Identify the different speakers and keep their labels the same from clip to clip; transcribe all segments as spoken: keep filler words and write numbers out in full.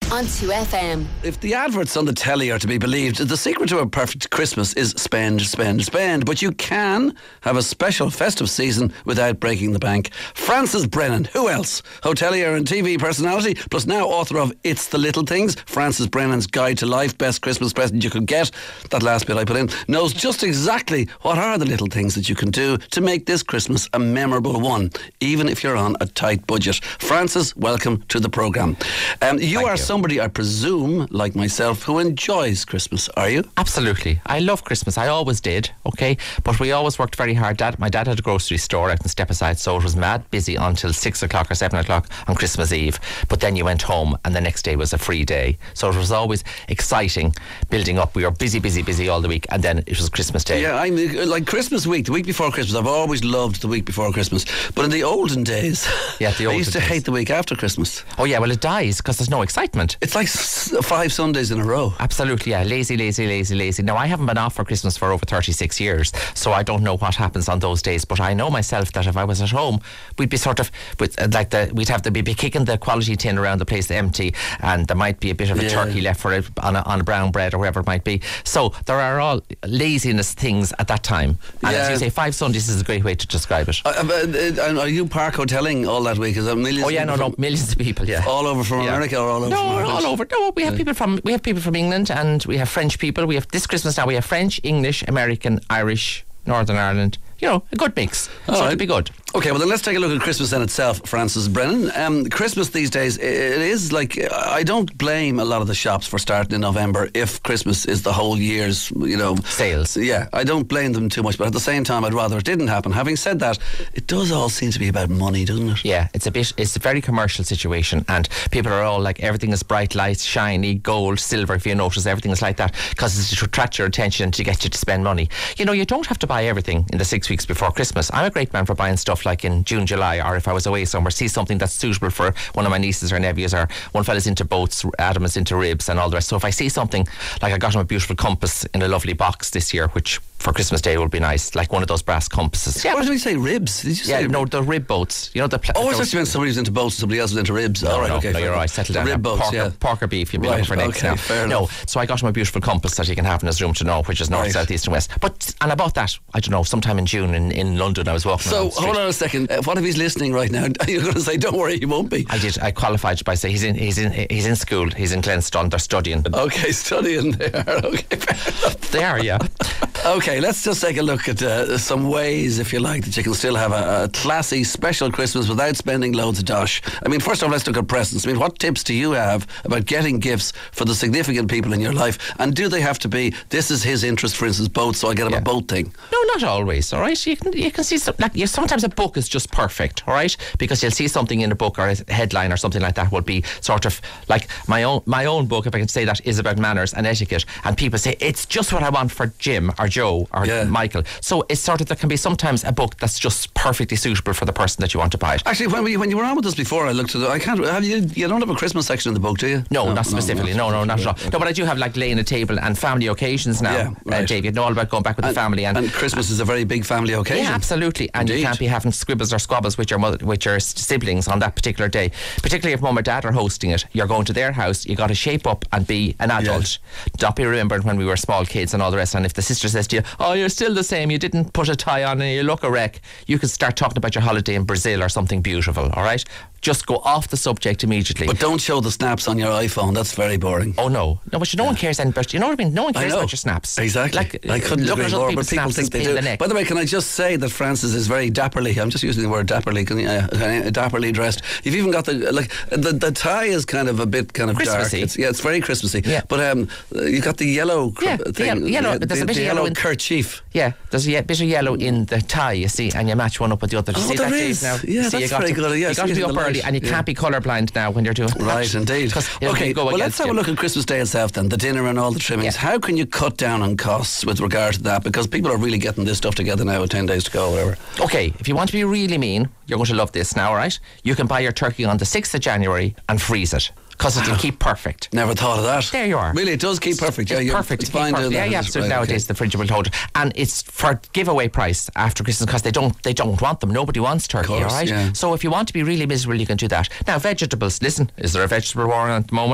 Speaker 1: on two F M.
Speaker 2: If the adverts on the telly are to be believed, the secret to a perfect Christmas is spend, spend, spend. But you can have a special festive season without breaking the bank. Frances Brennan, who else? Hotelier and T V personality, plus now author of It's the Little Things, Frances Brennan's Guide to Life, best Christmas present you could get. That last bit I put in. Knows just exactly what are the little things that you can do to make this Christmas a memorable one, even if you're on a tight budget. Frances, welcome to the programme. Um, you
Speaker 3: Thank
Speaker 2: are
Speaker 3: you.
Speaker 2: somebody, I presume, like myself, who enjoys Christmas, are you?
Speaker 3: Absolutely. I love Christmas. I always did, okay? But we always worked very hard. Dad, my dad had a grocery store out in Stepaside, so it was mad busy until six o'clock or seven o'clock on Christmas Eve. But then you went home and the next day was a free day. So it was always exciting, building up. We were busy, busy, busy all the week, and then it was Christmas Day.
Speaker 2: Yeah, I mean, like Christmas week, the week before Christmas, I've always loved the week before Christmas. But in the olden days,
Speaker 3: Yeah, the
Speaker 2: I
Speaker 3: olden
Speaker 2: used to
Speaker 3: days.
Speaker 2: hate the week after Christmas.
Speaker 3: Oh yeah, well it dies because there's no excitement.
Speaker 2: It's like s- five Sundays in a row.
Speaker 3: Absolutely, yeah. Lazy, lazy, lazy, lazy. Now, I haven't been off for Christmas for over thirty-six years, so I don't know what happens on those days, but I know myself that if I was at home, we'd be sort of, with, uh, like the, we'd have to be, be kicking the quality tin around the place empty, and there might be a bit of a
Speaker 2: Yeah.
Speaker 3: turkey left for it on a, on a brown bread or whatever it might be. So there are all laziness things at that time. And
Speaker 2: Yeah.
Speaker 3: as you say, five Sundays is a great way to describe it.
Speaker 2: Uh, uh, uh, are you park hoteling all that week? Is there millions?
Speaker 3: Oh yeah, no,
Speaker 2: from,
Speaker 3: no, millions of people, yeah.
Speaker 2: All over from
Speaker 3: Yeah.
Speaker 2: America or all over
Speaker 3: No,
Speaker 2: from
Speaker 3: we're
Speaker 2: Ireland?
Speaker 3: all over. No, we have people from we have people from England, and we have French people. We have this Christmas now. We have French, English, American, Irish, Northern Ireland. You know, a good mix.
Speaker 2: All
Speaker 3: so
Speaker 2: right.
Speaker 3: it'd be good.
Speaker 2: Okay, well then let's take a look at Christmas in itself, Frances Brennan. Um, Christmas these days, it is like, I don't blame a lot of the shops for starting in November if Christmas is the whole year's, you know...
Speaker 3: Sales.
Speaker 2: Yeah, I don't blame them too much, but at the same time I'd rather it didn't happen. Having said that, it does all seem to be about money, doesn't it?
Speaker 3: Yeah, it's a bit. It's a very commercial situation, and people are all like, everything is bright lights, shiny, gold, silver. If you notice, everything is like that because it's to attract your attention, to get you to spend money. You know, you don't have to buy everything in the six weeks before Christmas. I'm a great man for buying stuff like in June, July, or if I was away somewhere, see something that's suitable for one of my nieces or nephews, or one fella's into boats, Adam is into ribs and all the rest. So if I see something, like I got him a beautiful compass in a lovely box this year, which for Christmas Day would be nice, like one of those brass compasses.
Speaker 2: Yeah, what did we say, ribs? Did you
Speaker 3: Yeah,
Speaker 2: say
Speaker 3: no, the rib boats. You know the. Pla-
Speaker 2: Oh, I
Speaker 3: those-
Speaker 2: thought you meant somebody was into boats and somebody else was into ribs.
Speaker 3: No,
Speaker 2: all right,
Speaker 3: no,
Speaker 2: okay.
Speaker 3: no,
Speaker 2: fair
Speaker 3: you're
Speaker 2: enough.
Speaker 3: right. Settle
Speaker 2: The
Speaker 3: down.
Speaker 2: rib
Speaker 3: now.
Speaker 2: boats,
Speaker 3: pork,
Speaker 2: yeah.
Speaker 3: or, pork or beef, you'd be
Speaker 2: Right,
Speaker 3: looking for next
Speaker 2: okay,
Speaker 3: now.
Speaker 2: fair
Speaker 3: no,
Speaker 2: enough.
Speaker 3: so I got him a beautiful compass that he can have in his room to know which is north,
Speaker 2: Right.
Speaker 3: south, east and west. But, and I bought that, I don't know, sometime in June in, in London. I was walking
Speaker 2: So,
Speaker 3: around the street.
Speaker 2: hold on a second. Uh, what if he's listening right now? You're going to say, don't worry, he won't be.
Speaker 3: I did. I qualified by saying he's in. He's in. He's in school. He's in Glenstone. They're studying.
Speaker 2: Okay, studying there. Okay, fair enough.
Speaker 3: They are, yeah.
Speaker 2: Okay, let's just take a look at uh, some ways, if you like, that you can still have a, a classy, special Christmas without spending loads of dosh. I mean, first off, let's look at presents. I mean, what tips do you have about getting gifts for the significant people in your life? And do they have to be, this is his interest, for instance, boats, so I get him
Speaker 3: Yeah.
Speaker 2: a boat thing?
Speaker 3: No, not always. All right, you can you can see some, like yeah, sometimes a book is just perfect. All right, because you'll see something in a book or a headline or something like that will be sort of like my own my own book, if I can say that, is about manners and etiquette, and people say it's just what I want for Jim or Joe or
Speaker 2: Yeah.
Speaker 3: Michael. So it's sort of, there can be sometimes a book that's just perfectly suitable for the person that you want to buy it.
Speaker 2: Actually, when, we, when you were on with us before, I looked at it. I can't, have you, you don't have a Christmas section in the book, do you?
Speaker 3: No, not specifically. No, no, not at all.
Speaker 2: Okay.
Speaker 3: No, but I do have like laying a table and family occasions now.
Speaker 2: Yeah, right.
Speaker 3: uh, Dave, you know all about going back with
Speaker 2: And,
Speaker 3: the family and.
Speaker 2: and Christmas is a very big family occasion.
Speaker 3: Yeah, absolutely. And
Speaker 2: Indeed.
Speaker 3: you can't be having squibbles or squabbles with your mother, with your siblings on that particular day. Particularly if mum or dad are hosting it, you're going to their house. You got to shape up and be an adult. Not be remembered when we were small kids and all the rest. And if the sister says to you, "Oh, you're still the same. You didn't put a tie on and you look a wreck," you can start talking about your holiday in Brazil or something beautiful. All right, just go off the subject immediately.
Speaker 2: But don't show the snaps on your iPhone. That's very boring.
Speaker 3: Oh no, no, but no one cares then. But you know what I mean. No one
Speaker 2: I
Speaker 3: cares
Speaker 2: know.
Speaker 3: about your snaps.
Speaker 2: Exactly.
Speaker 3: Like,
Speaker 2: I couldn't
Speaker 3: look
Speaker 2: agree
Speaker 3: at
Speaker 2: more,
Speaker 3: other
Speaker 2: but
Speaker 3: people's
Speaker 2: people
Speaker 3: snaps
Speaker 2: think
Speaker 3: as
Speaker 2: they
Speaker 3: pain
Speaker 2: do.
Speaker 3: in the neck.
Speaker 2: By the way, can I just say that Francis is very dapperly, I'm just using the word dapperly, can you, uh, dapperly dressed. You've even got the, like, the, the tie is kind of a bit kind of dark.
Speaker 3: Christmassy.
Speaker 2: It's, yeah, it's very Christmassy.
Speaker 3: Yeah.
Speaker 2: But um, you've got the yellow cr-
Speaker 3: Yeah,
Speaker 2: thing.
Speaker 3: the yellow- yellow-
Speaker 2: the,
Speaker 3: there's a
Speaker 2: the,
Speaker 3: bit
Speaker 2: the
Speaker 3: of yellow
Speaker 2: yellow
Speaker 3: in-
Speaker 2: kerchief.
Speaker 3: Yeah, there's a ye- bit of yellow in the tie, you see, and you match one up with the other. Do you
Speaker 2: Oh,
Speaker 3: see
Speaker 2: there
Speaker 3: that,
Speaker 2: is.
Speaker 3: Dave, now?
Speaker 2: Yeah,
Speaker 3: You see,
Speaker 2: that's
Speaker 3: you got
Speaker 2: very
Speaker 3: to,
Speaker 2: good. Yeah,
Speaker 3: you got to
Speaker 2: see
Speaker 3: be
Speaker 2: it in
Speaker 3: up
Speaker 2: the
Speaker 3: early,
Speaker 2: light.
Speaker 3: and you
Speaker 2: Yeah.
Speaker 3: can't be colourblind now when you're doing that.
Speaker 2: Right, indeed.
Speaker 3: Because it'll
Speaker 2: Okay,
Speaker 3: go
Speaker 2: well, let's
Speaker 3: against
Speaker 2: have
Speaker 3: you.
Speaker 2: a look at Christmas Day itself then, the dinner and all the trimmings.
Speaker 3: Yeah.
Speaker 2: How can you cut down on costs with regard to that? Because people are really getting this stuff together now with ten days to go, whatever.
Speaker 3: Okay, if you want to be really mean, you're going to love this now, all right? You can buy your turkey on the sixth of January and freeze it, because it'll keep perfect.
Speaker 2: Never thought of that.
Speaker 3: There you are.
Speaker 2: Really, it does keep perfect.
Speaker 3: It's
Speaker 2: yeah, you're-
Speaker 3: perfect.
Speaker 2: It's
Speaker 3: It keeps
Speaker 2: fine
Speaker 3: perfect.
Speaker 2: doing
Speaker 3: Yeah,
Speaker 2: that.
Speaker 3: yeah,
Speaker 2: is it?
Speaker 3: absolutely.
Speaker 2: Right,
Speaker 3: Nowadays,
Speaker 2: okay.
Speaker 3: the fridge will hold it, and it's for giveaway price after Christmas because they don't they don't want them. Nobody wants turkey,
Speaker 2: course,
Speaker 3: all right?
Speaker 2: yeah.
Speaker 3: So if you want to be really miserable, you can do that. Now, vegetables. Listen, is there a vegetable war on at the moment?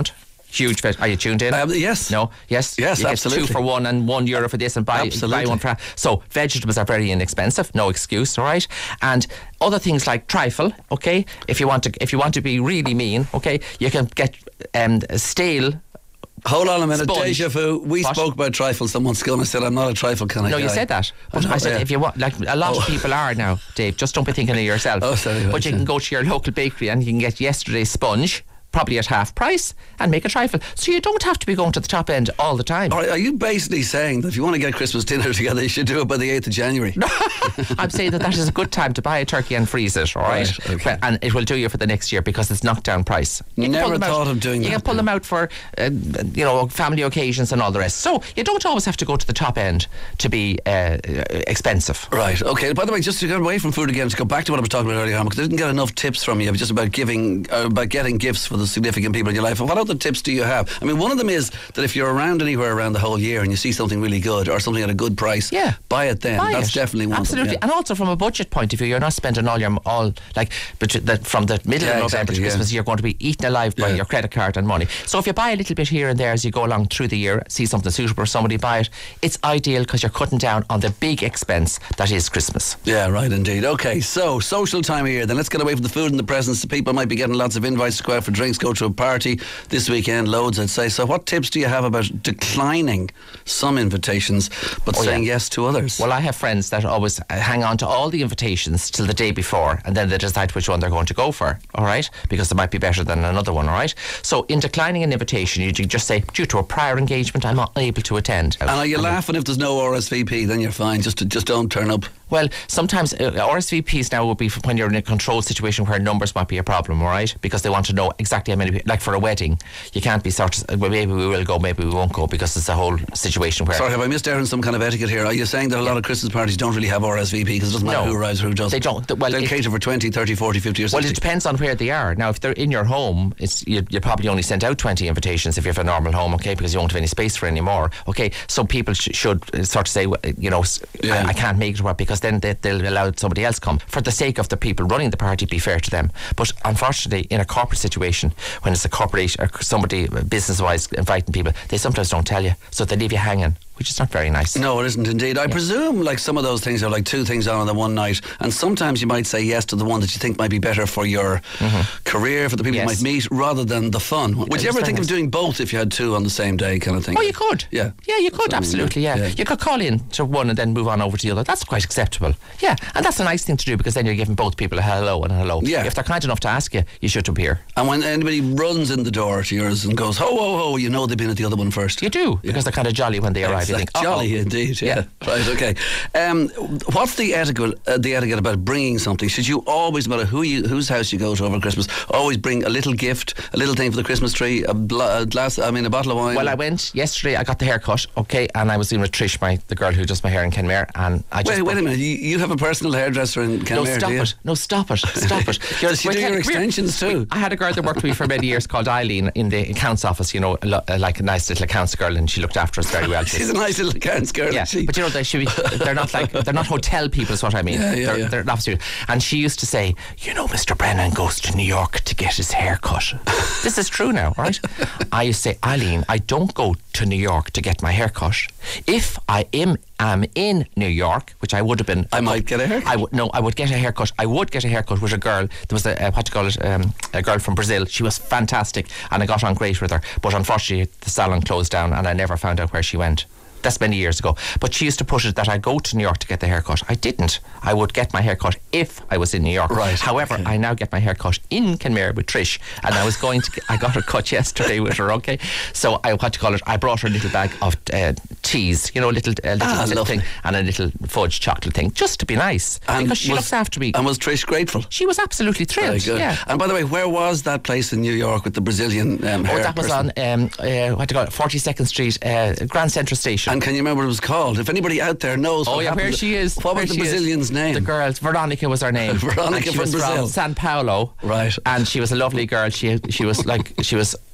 Speaker 3: Huge veg. Are you tuned in?
Speaker 2: Um, yes.
Speaker 3: No? Yes?
Speaker 2: Yes,
Speaker 3: you
Speaker 2: absolutely.
Speaker 3: Get two for one and one euro for this and buy,
Speaker 2: Absolutely.
Speaker 3: buy one for... So vegetables are very inexpensive. No excuse, all right? And other things like trifle, okay? If you want to if you want to be really mean, okay, you can get um, stale...
Speaker 2: Hold on a minute,
Speaker 3: Sponge.
Speaker 2: Deja Vu. We
Speaker 3: What?
Speaker 2: spoke about trifle. Someone's going and said I'm not a trifle kind of
Speaker 3: No,
Speaker 2: guy.
Speaker 3: you said that. But
Speaker 2: I know,
Speaker 3: I said
Speaker 2: yeah.
Speaker 3: if you want, like a lot
Speaker 2: Oh.
Speaker 3: of people are now, Dave. Just don't be thinking of yourself.
Speaker 2: Oh, sorry,
Speaker 3: But
Speaker 2: right,
Speaker 3: you
Speaker 2: yeah.
Speaker 3: can go to your local bakery and you can get yesterday's sponge, probably at half price, and make a trifle. So you don't have to be going to the top end all the time.
Speaker 2: All right, are you basically saying that if you want to get Christmas dinner together, you should do it by the eighth of January?
Speaker 3: I'm saying that that is a good time to buy a turkey and freeze it, all right?
Speaker 2: Right, okay.
Speaker 3: But- and it will do you for the next year because it's knockdown price. You can
Speaker 2: Never
Speaker 3: pull them out-
Speaker 2: thought of doing
Speaker 3: You
Speaker 2: that,
Speaker 3: can pull
Speaker 2: no.
Speaker 3: them out for, uh, you know, family occasions and all the rest. So you don't always have to go to the top end to be uh, expensive.
Speaker 2: Right, okay. By the way, just to get away from food again, to go back to what I was talking about earlier on, because I didn't get enough tips from you just about giving, uh, about getting gifts for the significant people in your life. And what other tips do you have? I mean, one of them is that if you're around anywhere around the whole year and you see something really good or something at a good price,
Speaker 3: Yeah.
Speaker 2: buy it then.
Speaker 3: Buy
Speaker 2: That's
Speaker 3: it.
Speaker 2: definitely one
Speaker 3: Absolutely.
Speaker 2: of them.
Speaker 3: And also from a budget point of view, you're not spending all your all like but the, from the middle
Speaker 2: Yeah,
Speaker 3: of November
Speaker 2: exactly,
Speaker 3: to
Speaker 2: yeah.
Speaker 3: Christmas. You're going to be eaten alive by
Speaker 2: Yeah.
Speaker 3: your credit card and money. So if you buy a little bit here and there as you go along through the year, see something suitable for somebody, buy it. It's ideal because you're cutting down on the big expense that is Christmas.
Speaker 2: Yeah, right, indeed. Okay, so social time of year. Then let's get away from the food and the presents. People might be getting lots of invites to go out for drinks, go to a party this weekend. Loads, I'd say. So, what tips do you have about declining some invitations but
Speaker 3: Oh,
Speaker 2: saying
Speaker 3: yeah.
Speaker 2: yes to others?
Speaker 3: Well, I have friends that always uh, hang on to all the invitations till the day before and then they decide which one they're going to go for, all right? Because they might be better than another one, all right? So in declining an invitation, you just say, due to a prior engagement, I'm unable to attend.
Speaker 2: and are you laughing if there's no R S V P? Then you're fine. Just just don't turn up.
Speaker 3: Well, sometimes uh, R S V Ps now would be for when you're in a controlled situation where numbers might be a problem, all right? Because they want to know exactly how many people. Like for a wedding, you can't be sort of, well, maybe we will go, maybe we won't go, because it's a whole situation where...
Speaker 2: Sorry, have I missed out on some kind of etiquette here? Are you saying that a lot of Christmas parties don't really have R S V P because it doesn't matter
Speaker 3: No,
Speaker 2: who arrives or who doesn't?
Speaker 3: they don't. Well,
Speaker 2: They'll
Speaker 3: if-
Speaker 2: cater for twenty, thirty, forty, fifty or
Speaker 3: Well,
Speaker 2: sixty.
Speaker 3: it depends on where they are. Now, if they're in your home, it's you, you probably only send out twenty invitations if you have a normal home, okay, because you won't have any space for any more, okay? So people sh- should uh, sort of say, well, you know, s-
Speaker 2: Yeah.
Speaker 3: I, I can't make it work, because then they, they'll allow somebody else come. For the sake of the people running the party, be fair to them. But unfortunately, in a corporate situation, when it's a corporation or somebody uh, business-wise inviting people, they sometimes don't tell you, so they leave you hanging, which is not very nice.
Speaker 2: No, it isn't indeed. I presume like some of those things are like two things on in the one night, and sometimes you might say yes to the one that you think might be better for your career, for the people
Speaker 3: Yes.
Speaker 2: you might meet, rather than the fun. Would you
Speaker 3: it's
Speaker 2: ever
Speaker 3: very
Speaker 2: think of
Speaker 3: nice.
Speaker 2: doing both if you had two on the same day, kind of thing?
Speaker 3: Oh, you could.
Speaker 2: Yeah.
Speaker 3: Yeah, you could,
Speaker 2: Something,
Speaker 3: absolutely,
Speaker 2: yeah.
Speaker 3: yeah.
Speaker 2: Yeah.
Speaker 3: You could call in to one and then move on over to the other. That's quite acceptable. Yeah, and that's a nice thing to do, because then you're giving both people a hello and a hello.
Speaker 2: Yeah.
Speaker 3: If they're kind enough to ask you, you should appear.
Speaker 2: And when anybody runs in the door to yours and goes, ho, ho, ho, you know they've been at the other one first.
Speaker 3: You do, because they're kind of jolly when they arrive.
Speaker 2: It's
Speaker 3: You
Speaker 2: like
Speaker 3: think,
Speaker 2: jolly
Speaker 3: "Uh-oh."
Speaker 2: indeed, yeah.
Speaker 3: Yeah.
Speaker 2: Right, okay. Um, what's the etiquette, uh, the etiquette about bringing something? Should you always, no matter who you, whose house you go to over Christmas, always bring a little gift, a little thing for the Christmas tree, a, bla- a glass, I mean, a bottle of wine?
Speaker 3: Well, I went yesterday, I got the haircut, okay, and I was in with Trish, my the girl who does my hair in Kenmare, and I just...
Speaker 2: Wait, wait a minute. You, you have a personal hairdresser in
Speaker 3: No,
Speaker 2: Kenmare,
Speaker 3: stop
Speaker 2: do you?
Speaker 3: it. No, stop it. Stop it.
Speaker 2: Does she
Speaker 3: Wait,
Speaker 2: do
Speaker 3: come
Speaker 2: your
Speaker 3: here.
Speaker 2: extensions too?
Speaker 3: I had a girl that worked with me for many years called Eileen in the accounts office, you know, a lo- uh, like a nice little accounts girl, and she looked after us very well.
Speaker 2: She's a nice little accounts girl.
Speaker 3: Yeah,
Speaker 2: isn't she?
Speaker 3: but you know, they should be, they're not like, they're not hotel people, is what I mean.
Speaker 2: Yeah, yeah,
Speaker 3: they're,
Speaker 2: yeah.
Speaker 3: they're absolutely. And she used to say, you know, Mister Brennan goes to New York to get his hair cut. This is true now, right? I used to say, Eileen, I don't go to New York to get my hair cut. If I am, am in New York, which I would have been...
Speaker 2: I might get a haircut.
Speaker 3: I would, no, I would get a haircut. I would get a haircut with a girl. There was a, a what do you call it, um, a girl from Brazil. She was fantastic, and I got on great with her. But unfortunately, the salon closed down, and I never found out where she went. That's many years ago. But she used to push it that I go to New York to get the haircut. I didn't. I would get my haircut if I was in New York.
Speaker 2: Right,
Speaker 3: However,
Speaker 2: okay.
Speaker 3: I now get my haircut in Kenmare with Trish, and I was going to. Get, I got her cut yesterday with her. Okay, so I what do you call it? I brought her a little bag of uh, cheese, you know, a little, a little,
Speaker 2: Ah,
Speaker 3: little
Speaker 2: lovely.
Speaker 3: thing, and a little fudge chocolate thing, just to be nice, because she
Speaker 2: was-
Speaker 3: looks after me.
Speaker 2: And was Trish grateful?
Speaker 3: She was absolutely
Speaker 2: Very
Speaker 3: thrilled.
Speaker 2: good.
Speaker 3: Yeah.
Speaker 2: And by the way, where was that place in New York with the Brazilian um,
Speaker 3: Oh,
Speaker 2: hair
Speaker 3: that was
Speaker 2: person?
Speaker 3: on um, uh, what do you call it? forty-second Street, uh, Grand Central Station.
Speaker 2: And can you remember what it was called? If anybody out there knows
Speaker 3: Oh
Speaker 2: what
Speaker 3: yeah,
Speaker 2: happened
Speaker 3: where
Speaker 2: to-
Speaker 3: she is.
Speaker 2: What
Speaker 3: where
Speaker 2: was the
Speaker 3: she is.
Speaker 2: Brazilian's name?
Speaker 3: The girl, Veronica was her name.
Speaker 2: Veronica
Speaker 3: and she
Speaker 2: from
Speaker 3: was
Speaker 2: Brazil.
Speaker 3: from San Paulo.
Speaker 2: Right.
Speaker 3: And she was a lovely girl. She she was like she was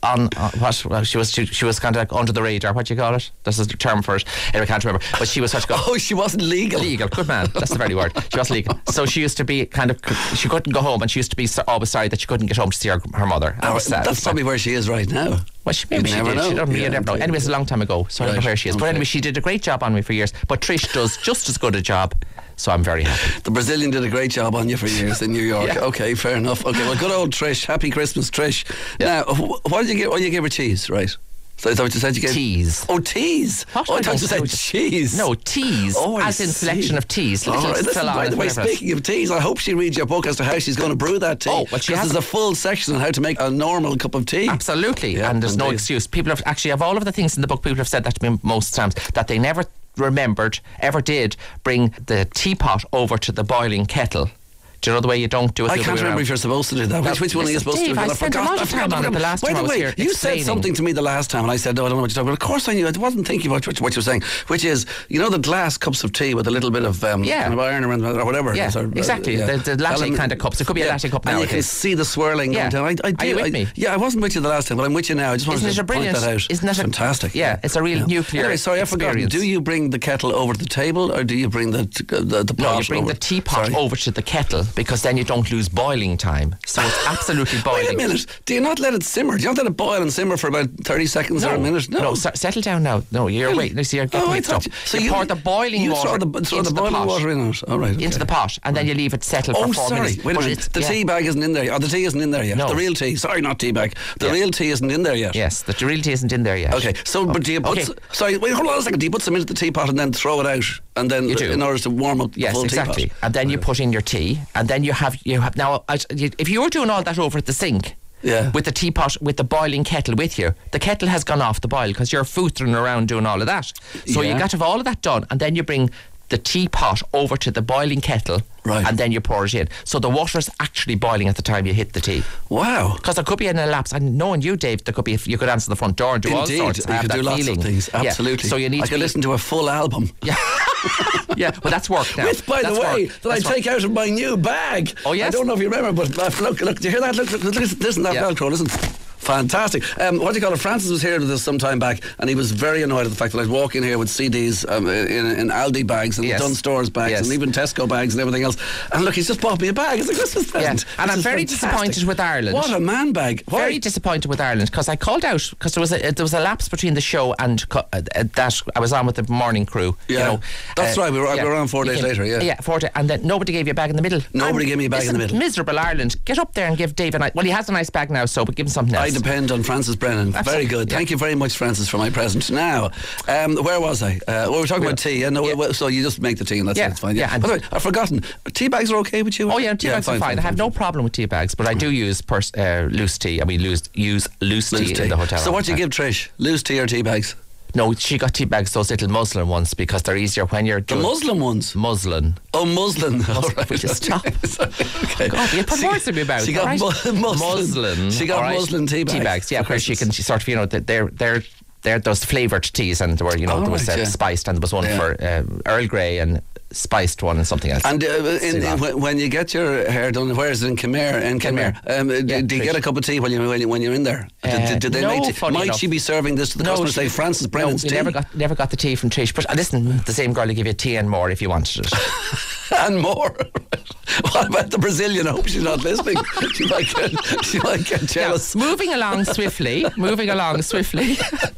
Speaker 3: on uh, what well, she was she, she was kind of like under the radar. What do you call it? This is the term for it. Anyway, I can't remember. But she was such a
Speaker 2: Oh, she wasn't legal.
Speaker 3: legal. Good man. That's the very word. She wasn't legal. So she used to be kind of she couldn't go home, and she used to be so, always sorry that she couldn't get home to see her, her mother.
Speaker 2: Oh,
Speaker 3: was sad.
Speaker 2: that's probably where she is right now.
Speaker 3: Well, she, maybe
Speaker 2: You
Speaker 3: she
Speaker 2: never
Speaker 3: did.
Speaker 2: know.
Speaker 3: She don't,
Speaker 2: Yeah,
Speaker 3: you never know.
Speaker 2: okay.
Speaker 3: Anyway, it's a long time ago, so I don't
Speaker 2: Right,
Speaker 3: know where she is. But
Speaker 2: okay.
Speaker 3: anyway, she did a great job on me for years. But Trish does just as good a job, so I'm very happy.
Speaker 2: The Brazilian did a great job on you for years in New York.
Speaker 3: Yeah.
Speaker 2: Okay, fair enough. Okay, well, good old Trish. Happy Christmas, Trish.
Speaker 3: Yeah.
Speaker 2: Now, wh- what did you give? Oh, you gave her cheese, right? So I thought you said you gave
Speaker 3: Teas.
Speaker 2: Oh, teas.
Speaker 3: What?
Speaker 2: Oh, I
Speaker 3: I
Speaker 2: thought
Speaker 3: don't
Speaker 2: you said
Speaker 3: know.
Speaker 2: cheese.
Speaker 3: No, teas,
Speaker 2: Oh, I
Speaker 3: as in
Speaker 2: see.
Speaker 3: selection of teas.
Speaker 2: All
Speaker 3: Little
Speaker 2: right, listen,
Speaker 3: salon
Speaker 2: by the
Speaker 3: and
Speaker 2: way,
Speaker 3: whatever else.
Speaker 2: speaking of teas, I hope she reads your book as to how she's going to brew that tea.
Speaker 3: Oh, well, she
Speaker 2: because
Speaker 3: has-
Speaker 2: there's a full section on how to make a normal cup of tea.
Speaker 3: Absolutely,
Speaker 2: Yeah,
Speaker 3: and there's no
Speaker 2: indeed.
Speaker 3: excuse. People have actually, of all of the things in the book, people have said that to me most times, that they never remembered, ever did, bring the teapot over to the boiling kettle. Do you know the way you don't do it?
Speaker 2: I
Speaker 3: the other
Speaker 2: can't
Speaker 3: way
Speaker 2: remember
Speaker 3: around?
Speaker 2: if you're supposed to do that. Which, which one are you
Speaker 3: listen,
Speaker 2: supposed
Speaker 3: Dave,
Speaker 2: to do?
Speaker 3: I
Speaker 2: Well,
Speaker 3: spent a
Speaker 2: forgot-
Speaker 3: lot of
Speaker 2: I forgot
Speaker 3: time on
Speaker 2: to
Speaker 3: it the
Speaker 2: forget.
Speaker 3: last
Speaker 2: By
Speaker 3: time
Speaker 2: the
Speaker 3: I was
Speaker 2: way,
Speaker 3: here
Speaker 2: you said
Speaker 3: explaining.
Speaker 2: something to me the last time, and I said, no, I don't know what you're talking about. Of course I knew. I wasn't thinking about what, what you were saying, which is, you know, the glass cups of tea with a little bit of, um,
Speaker 3: Yeah.
Speaker 2: kind of iron around or whatever.
Speaker 3: Yeah,
Speaker 2: It is, or, uh,
Speaker 3: exactly.
Speaker 2: yeah.
Speaker 3: The- the latte
Speaker 2: Tell 'em-
Speaker 3: kind of cups. It could be a latte cup
Speaker 2: And you can
Speaker 3: nowadays.
Speaker 2: see the swirling
Speaker 3: Yeah.
Speaker 2: going down. I, I
Speaker 3: Are
Speaker 2: did,
Speaker 3: you with
Speaker 2: I,
Speaker 3: me?
Speaker 2: Yeah, I wasn't with you the last time, but I'm with you now. I just wanted
Speaker 3: Isn't it
Speaker 2: to
Speaker 3: a brilliant?
Speaker 2: point that out.
Speaker 3: Isn't it
Speaker 2: It's
Speaker 3: a,
Speaker 2: fantastic?
Speaker 3: Yeah, it's a real
Speaker 2: Yeah.
Speaker 3: nuclear
Speaker 2: Anyway, sorry, I forgot.
Speaker 3: experience.
Speaker 2: Do you bring the kettle over to the table, or do you bring the the, the pot
Speaker 3: No, you bring
Speaker 2: over?
Speaker 3: the teapot
Speaker 2: Sorry.
Speaker 3: over to the kettle, because then you don't lose boiling time. So it's absolutely boiling.
Speaker 2: Wait a minute. Do you not let it simmer? Do you not let it boil and simmer for about thirty seconds or a minute?
Speaker 3: No, so, settle down now. No, you're
Speaker 2: Really?
Speaker 3: waiting. See, you're getting
Speaker 2: Oh, I
Speaker 3: mixed
Speaker 2: thought
Speaker 3: up.
Speaker 2: you- so
Speaker 3: you,
Speaker 2: you-
Speaker 3: pour the boiling
Speaker 2: you
Speaker 3: water
Speaker 2: throw the, throw
Speaker 3: into
Speaker 2: the boiling
Speaker 3: pot,
Speaker 2: water in it. All right. Okay.
Speaker 3: into the pot, and then you leave it settle
Speaker 2: Oh,
Speaker 3: for four
Speaker 2: sorry.
Speaker 3: minutes.
Speaker 2: Wait a
Speaker 3: But
Speaker 2: minute.
Speaker 3: it's-
Speaker 2: The
Speaker 3: yeah.
Speaker 2: tea bag isn't in there yet. Oh, the tea isn't in there yet.
Speaker 3: No.
Speaker 2: The real tea. Sorry, not tea bag. The
Speaker 3: Yeah.
Speaker 2: real tea isn't in there yet.
Speaker 3: Yes, the real tea isn't in there yet.
Speaker 2: Okay. So, but do you put?
Speaker 3: Okay.
Speaker 2: s- Sorry. Wait. Hold on a second. Do you put some into the teapot and then throw it out, and then
Speaker 3: You do.
Speaker 2: in order to warm up the
Speaker 3: Yes,
Speaker 2: full
Speaker 3: exactly.
Speaker 2: teapot?
Speaker 3: And then you put in your tea, and then you have you have now. I, you, if you were doing all that over at the sink,
Speaker 2: Yeah.
Speaker 3: with the teapot, with the boiling kettle with you, the kettle has gone off the boil because you're footering around doing all of that. So
Speaker 2: Yeah.
Speaker 3: you got to have all of that done, and then you bring the teapot over to the boiling kettle,
Speaker 2: Right.
Speaker 3: and then you pour it in. So the water's actually boiling at the time you hit the tea.
Speaker 2: Wow.
Speaker 3: Because there could be an elapse, and knowing you, Dave, there could be, you could answer the front door and do all
Speaker 2: Indeed,
Speaker 3: sorts.
Speaker 2: you
Speaker 3: I have
Speaker 2: could
Speaker 3: that
Speaker 2: do lots
Speaker 3: feeling.
Speaker 2: of things.
Speaker 3: Yeah.
Speaker 2: Absolutely.
Speaker 3: So you need
Speaker 2: I
Speaker 3: to
Speaker 2: could
Speaker 3: be-
Speaker 2: listen to a full album.
Speaker 3: Yeah, yeah. Well, that's work now.
Speaker 2: Which, by
Speaker 3: That's
Speaker 2: the way,
Speaker 3: work.
Speaker 2: that I
Speaker 3: That's work.
Speaker 2: take out of my new bag.
Speaker 3: Oh, yes?
Speaker 2: I don't know if you remember, but uh, look, look, do you hear that? Look, look, look listen, listen to that
Speaker 3: Yeah.
Speaker 2: Velcro, listen. Fantastic. Um, what do you call it? Francis was here with us some time back, and he was very annoyed at the fact that I'd walk in here with C Ds um, in, in Aldi bags and
Speaker 3: Yes.
Speaker 2: Dunn Stores bags
Speaker 3: Yes.
Speaker 2: and even Tesco bags and everything else. And look, he's just bought me a bag. It's a Christmas present.
Speaker 3: and
Speaker 2: This
Speaker 3: I'm
Speaker 2: is
Speaker 3: very
Speaker 2: fantastic.
Speaker 3: disappointed with Ireland.
Speaker 2: What a man bag. Why?
Speaker 3: Very disappointed with Ireland, because I called out because there was a there was a lapse between the show and co- uh, uh, that I was on with the morning crew.
Speaker 2: Yeah.
Speaker 3: You know,
Speaker 2: That's right, we were- we were on four
Speaker 3: You
Speaker 2: days
Speaker 3: came-
Speaker 2: later, yeah.
Speaker 3: yeah, four days, and then nobody gave you a bag in the middle.
Speaker 2: Nobody
Speaker 3: I'm-
Speaker 2: gave me a bag in the
Speaker 3: listen,
Speaker 2: middle.
Speaker 3: Miserable Ireland, get up there and give Dave a nice. Well, he has a nice bag now, so but give him something else.
Speaker 2: I depend on Francis Brennan. Very
Speaker 3: Absolutely,
Speaker 2: good.
Speaker 3: yeah.
Speaker 2: Thank you very much, Francis, for my present. Now, um, where was I? Uh, we were talking about tea. Yeah, no,
Speaker 3: Yeah.
Speaker 2: well, so you just make the tea and that's
Speaker 3: Yeah,
Speaker 2: it. It's fine.
Speaker 3: yeah,
Speaker 2: Yeah.
Speaker 3: and-
Speaker 2: By the way, I've forgotten. Tea bags are okay with you?
Speaker 3: Oh yeah, tea bags are fine. I have no problem with tea bags, but I do use pers- uh, loose tea. I mean, loose, use loose,
Speaker 2: Loose
Speaker 3: tea,
Speaker 2: tea.
Speaker 3: in the hotel.
Speaker 2: So
Speaker 3: all
Speaker 2: what
Speaker 3: the
Speaker 2: do you
Speaker 3: time.
Speaker 2: give Trish? Loose tea or tea bags?
Speaker 3: No, she got tea bags, those little muslin ones, because they're easier when you're
Speaker 2: The
Speaker 3: doing
Speaker 2: Muslim ones?
Speaker 3: muslin.
Speaker 2: Oh, muslin. All right.
Speaker 3: Would you stop?
Speaker 2: Okay.
Speaker 3: God, you put
Speaker 2: She-
Speaker 3: words in my mouth.
Speaker 2: She got
Speaker 3: all right?
Speaker 2: mu- muslin.
Speaker 3: muslin.
Speaker 2: She got
Speaker 3: all right?
Speaker 2: muslin tea bags.
Speaker 3: Tea bags, yeah,
Speaker 2: for
Speaker 3: where she
Speaker 2: Christmas.
Speaker 3: can she sort of, you know, they're they're they're those flavoured teas, and there were, you know,
Speaker 2: All
Speaker 3: there was
Speaker 2: right,
Speaker 3: uh,
Speaker 2: yeah.
Speaker 3: spiced, and there was one
Speaker 2: Yeah.
Speaker 3: for uh, Earl Grey and spiced one and something else.
Speaker 2: And uh, in,
Speaker 3: See
Speaker 2: in,
Speaker 3: that.
Speaker 2: when, when you get your hair done, where is it in Khmer? In Khmer,
Speaker 3: Khmer.
Speaker 2: um,
Speaker 3: Yeah,
Speaker 2: do you
Speaker 3: Trish.
Speaker 2: get a cup of tea when you when, you, when you're in there?
Speaker 3: Uh,
Speaker 2: did, did they
Speaker 3: no,
Speaker 2: make tea?
Speaker 3: funny
Speaker 2: Might
Speaker 3: enough.
Speaker 2: she be serving this to the customers? Say Francis Brennan's
Speaker 3: no,
Speaker 2: tea.
Speaker 3: you never got never got the tea from Trish. But uh, listen, the same girl will give you tea and more if you wanted it.
Speaker 2: and more. What about the Brazilian? I hope she's not listening. she might get she might get
Speaker 3: Now,
Speaker 2: jealous.
Speaker 3: moving along swiftly, moving along swiftly.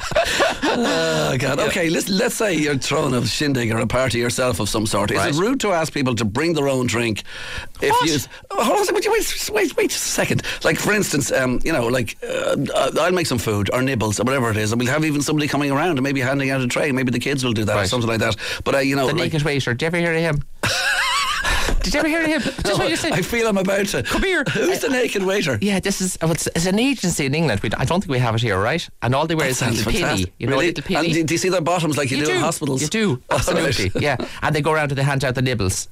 Speaker 2: Oh God. Okay, listen, let's say you're throwing a shindig or a party yourself of some sort. Is
Speaker 3: Right.
Speaker 2: it rude to ask people to bring their own drink? If
Speaker 3: What?
Speaker 2: you oh, hold on a second, would you wait, wait, wait just a second. Like for instance, um, you know, like uh, I'll make some food or nibbles or whatever it is, and we'll have even somebody coming around and maybe handing out a tray. Maybe the kids will do that or
Speaker 3: Right.
Speaker 2: something like that. But I, you know,
Speaker 3: The
Speaker 2: like,
Speaker 3: naked waiter. Did you ever hear of him? Did you ever hear of him? Just what you said.
Speaker 2: I feel I'm about to.
Speaker 3: Come here.
Speaker 2: Who's the naked waiter?
Speaker 3: Yeah, this is oh, it's, it's an agency in England. We, I don't think we have it here, right? And all they wear
Speaker 2: That
Speaker 3: is a
Speaker 2: sounds
Speaker 3: little
Speaker 2: fantastic.
Speaker 3: penny. You know,
Speaker 2: Really?
Speaker 3: a little penny.
Speaker 2: And do, do you see their bottoms like you,
Speaker 3: You
Speaker 2: do, in
Speaker 3: do.
Speaker 2: hospitals?
Speaker 3: You do,
Speaker 2: All
Speaker 3: absolutely.
Speaker 2: right.
Speaker 3: Yeah, and they go around and they hand out the nibbles.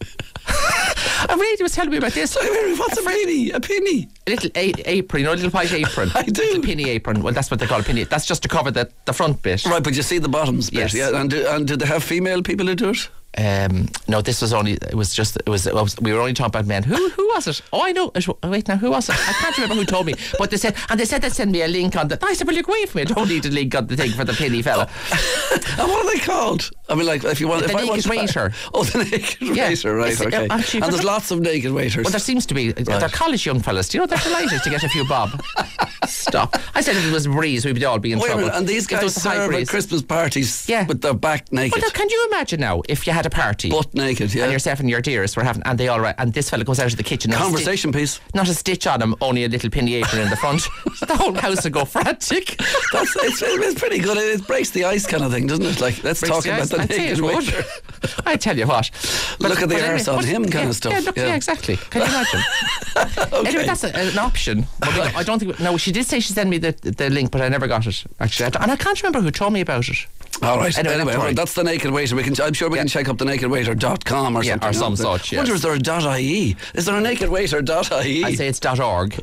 Speaker 3: A lady was telling me about this.
Speaker 2: Sorry, Mary, what's a penny? A penny?
Speaker 3: A little a- apron, you know, a little white apron.
Speaker 2: I do.
Speaker 3: Little penny apron. Well, that's what they call a penny. That's just to cover the, the front bit.
Speaker 2: Right, but you see the bottoms bit,
Speaker 3: Yes.
Speaker 2: yeah. And do, and do they have female people who do it?
Speaker 3: Um, no, this was only. It was just. It was, it was. We were only talking about men. Who? Who was it? Oh, I know. It was, wait now. Who was it? I can't remember who told me. But they said, and they said they'd send me a link on the. I said, well, you go away from me. I don't need a link on the thing for the penny fella.
Speaker 2: And what are they called? I mean, like, if you want,
Speaker 3: the
Speaker 2: if
Speaker 3: naked
Speaker 2: I want
Speaker 3: waiter.
Speaker 2: To, oh, the naked
Speaker 3: yeah.
Speaker 2: waiter, right?
Speaker 3: It's,
Speaker 2: okay.
Speaker 3: Uh, actually,
Speaker 2: and there's lots of naked waiters.
Speaker 3: Well, there seems to be. Right. They're college young fellas. Do you know they're delighted to get a few bob? Stop. I said if it was a breeze, we'd all be in
Speaker 2: Wait
Speaker 3: trouble.
Speaker 2: A minute, and these guys serve at Christmas parties
Speaker 3: yeah.
Speaker 2: with their back naked.
Speaker 3: Well, now, can you imagine now if you had a party,
Speaker 2: butt naked, yeah,
Speaker 3: and yourself and your dearest were having, and they all right, and this fella goes out of the kitchen,
Speaker 2: conversation
Speaker 3: sti-
Speaker 2: piece,
Speaker 3: not a stitch on him, only a little penny apron in the front. The whole house would go frantic.
Speaker 2: That's it's, it's pretty good. It breaks the ice kind of thing, doesn't it? Like, let's
Speaker 3: breaks
Speaker 2: talk
Speaker 3: the
Speaker 2: about
Speaker 3: ice.
Speaker 2: the
Speaker 3: I'd
Speaker 2: naked waiter.
Speaker 3: I tell you what. But,
Speaker 2: look at the
Speaker 3: anyway,
Speaker 2: arse on him, kind
Speaker 3: yeah,
Speaker 2: of stuff.
Speaker 3: Yeah, look,
Speaker 2: yeah.
Speaker 3: yeah, exactly. Can you imagine?
Speaker 2: Okay.
Speaker 3: Anyway, that's a, an option. But we, I don't think. No, she did say she sent me the the link, but I never got it. Actually, and I can't remember who told me about it.
Speaker 2: All right.
Speaker 3: Anyway,
Speaker 2: anyway,
Speaker 3: right.
Speaker 2: that's the naked waiter. We can. I'm sure we yeah. can check up the naked waiter dot com or
Speaker 3: yeah,
Speaker 2: something.
Speaker 3: or some
Speaker 2: no?
Speaker 3: such.
Speaker 2: I wonder,
Speaker 3: yes.
Speaker 2: is there a dot I E? Is there a naked waiter dot I E?
Speaker 3: I'd say it's dot org.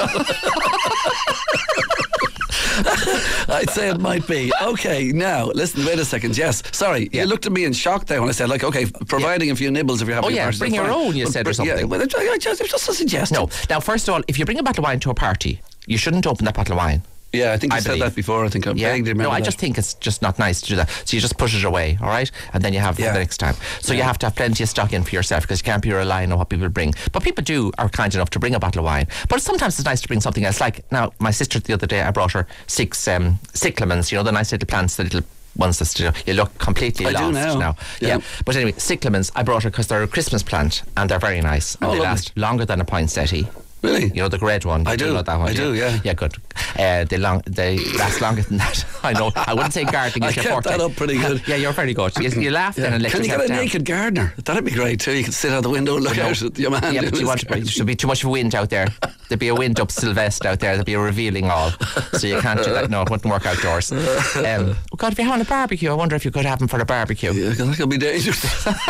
Speaker 2: I'd say it might be. Okay, now, listen, wait a second. Yes, sorry. Yeah. You looked at me in shock there when I said, like, okay, providing yeah. a few nibbles if you're having
Speaker 3: oh,
Speaker 2: a
Speaker 3: yeah,
Speaker 2: party.
Speaker 3: bring your
Speaker 2: fine.
Speaker 3: own, you
Speaker 2: but,
Speaker 3: said,
Speaker 2: but,
Speaker 3: or something.
Speaker 2: Yeah, well, it, it just, it was just a suggestion.
Speaker 3: No. Now, first of all, if you bring a bottle of wine to a party, you shouldn't open that bottle of wine.
Speaker 2: Yeah, I think you
Speaker 3: I
Speaker 2: said
Speaker 3: believe.
Speaker 2: that before. I think I
Speaker 3: yeah.
Speaker 2: vaguely remember
Speaker 3: No, I
Speaker 2: that.
Speaker 3: just think it's just not nice to do that. So you just push it away, all right? And then you have
Speaker 2: yeah.
Speaker 3: for the next time. So
Speaker 2: yeah.
Speaker 3: you have to have plenty of stock in for yourself because you can't be relying on what people bring. But people do are kind enough to bring a bottle of wine. But sometimes it's nice to bring something else. Like, now, my sister the other day, I brought her six um, cyclamens, you know, the nice little plants, the little ones that still, you look completely
Speaker 2: I
Speaker 3: lost
Speaker 2: do now.
Speaker 3: now.
Speaker 2: Yeah.
Speaker 3: yeah. But anyway, cyclamens, I brought her because they're a Christmas plant and they're very nice. And
Speaker 2: oh,
Speaker 3: they
Speaker 2: lovely.
Speaker 3: last longer than a poinsettia.
Speaker 2: Really?
Speaker 3: You know the red one.
Speaker 2: I
Speaker 3: you
Speaker 2: do.
Speaker 3: know that one.
Speaker 2: I
Speaker 3: yeah.
Speaker 2: do. Yeah.
Speaker 3: Yeah. Good. Uh, they long. They last longer than that. I know. I wouldn't say gardening.
Speaker 2: I
Speaker 3: is your
Speaker 2: kept
Speaker 3: forte.
Speaker 2: that up pretty good.
Speaker 3: Yeah, you're very good. You, you laugh
Speaker 2: yeah.
Speaker 3: then and let
Speaker 2: Can you
Speaker 3: yourself
Speaker 2: get a
Speaker 3: down.
Speaker 2: naked gardener? That'd be great too. You could sit out the window and look
Speaker 3: no.
Speaker 2: out at your man.
Speaker 3: Yeah, but you want to, there should be too much wind out there. There'd be a wind up Sylvester out there. There'd be a revealing all. So you can't do that. No, it wouldn't work outdoors. Um, oh God, if you're having a barbecue, I wonder if you could have them for a barbecue.
Speaker 2: Yeah, that could be dangerous.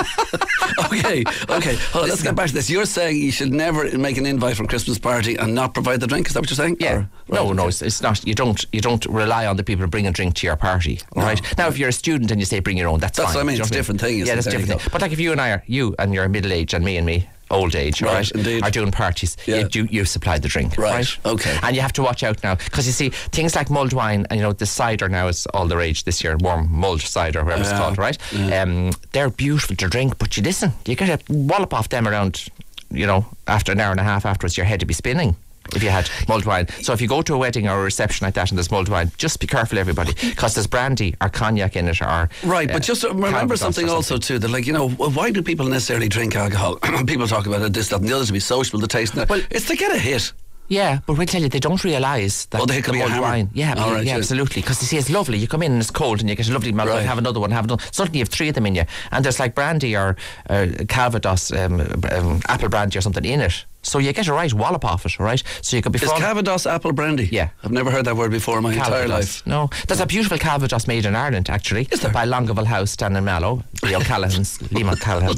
Speaker 2: okay, okay. Hold on, let's get back to this. You're saying you should never make an invite for a Christmas party and not provide the drink. Is that what you're saying?
Speaker 3: Yeah.
Speaker 2: Or, right,
Speaker 3: no,
Speaker 2: okay.
Speaker 3: no, it's, it's not. You don't. You don't rely on the people to bring a drink to your party. All
Speaker 2: no.
Speaker 3: right. Now, if you're a student and you say bring your own, that's,
Speaker 2: that's
Speaker 3: fine.
Speaker 2: what I mean.
Speaker 3: You know
Speaker 2: It's a different thing.
Speaker 3: Yeah, that's a different thing. But like if you and I are, you and you're middle age and me and me. Old age,
Speaker 2: right,
Speaker 3: right?
Speaker 2: Indeed.
Speaker 3: Are doing parties.
Speaker 2: Yeah.
Speaker 3: You, do, you supply the drink,
Speaker 2: right.
Speaker 3: right?
Speaker 2: Okay.
Speaker 3: And you have to watch out now because you see things like mulled wine and you know the cider now is all the rage this year. Warm mulled cider, whatever
Speaker 2: yeah.
Speaker 3: it's called, right?
Speaker 2: Yeah.
Speaker 3: Um, they're beautiful to drink, but you listen, you get a wallop off them around, you know, after an hour and a half afterwards, your head would be spinning. If you had mulled wine. So if you go to a wedding or a reception like that and there's mulled wine, just be careful, everybody, because there's brandy or cognac in it or...
Speaker 2: Right,
Speaker 3: uh,
Speaker 2: but just remember
Speaker 3: Calvados
Speaker 2: something,
Speaker 3: something
Speaker 2: also too, that like, you know, why do people necessarily drink alcohol? People talk about it, this, that and the other, to be sociable, the taste. Well, it's to get a hit.
Speaker 3: Yeah, but we'll tell you, they don't realise that
Speaker 2: oh, they could
Speaker 3: the
Speaker 2: be a
Speaker 3: mulled
Speaker 2: hammer.
Speaker 3: wine. Yeah,
Speaker 2: All
Speaker 3: yeah,
Speaker 2: right,
Speaker 3: yeah,
Speaker 2: yeah.
Speaker 3: absolutely. Because you see, it's lovely. You come in and it's cold and you get a lovely mulled
Speaker 2: Right.
Speaker 3: wine, have another one, have another. Suddenly you have three of them in you. And there's like brandy or uh, Calvados, um, um, apple brandy or something in it. So you get a right wallop off it, right? So you could be...
Speaker 2: Is Calvados apple brandy?
Speaker 3: Yeah.
Speaker 2: I've never heard that word before in my
Speaker 3: Calvados.
Speaker 2: entire life.
Speaker 3: No. There's a beautiful Calvados made in Ireland, actually.
Speaker 2: Is there?
Speaker 3: By Longaville House down in Mallow. The O'Callaghan's. Liam O'Callaghan.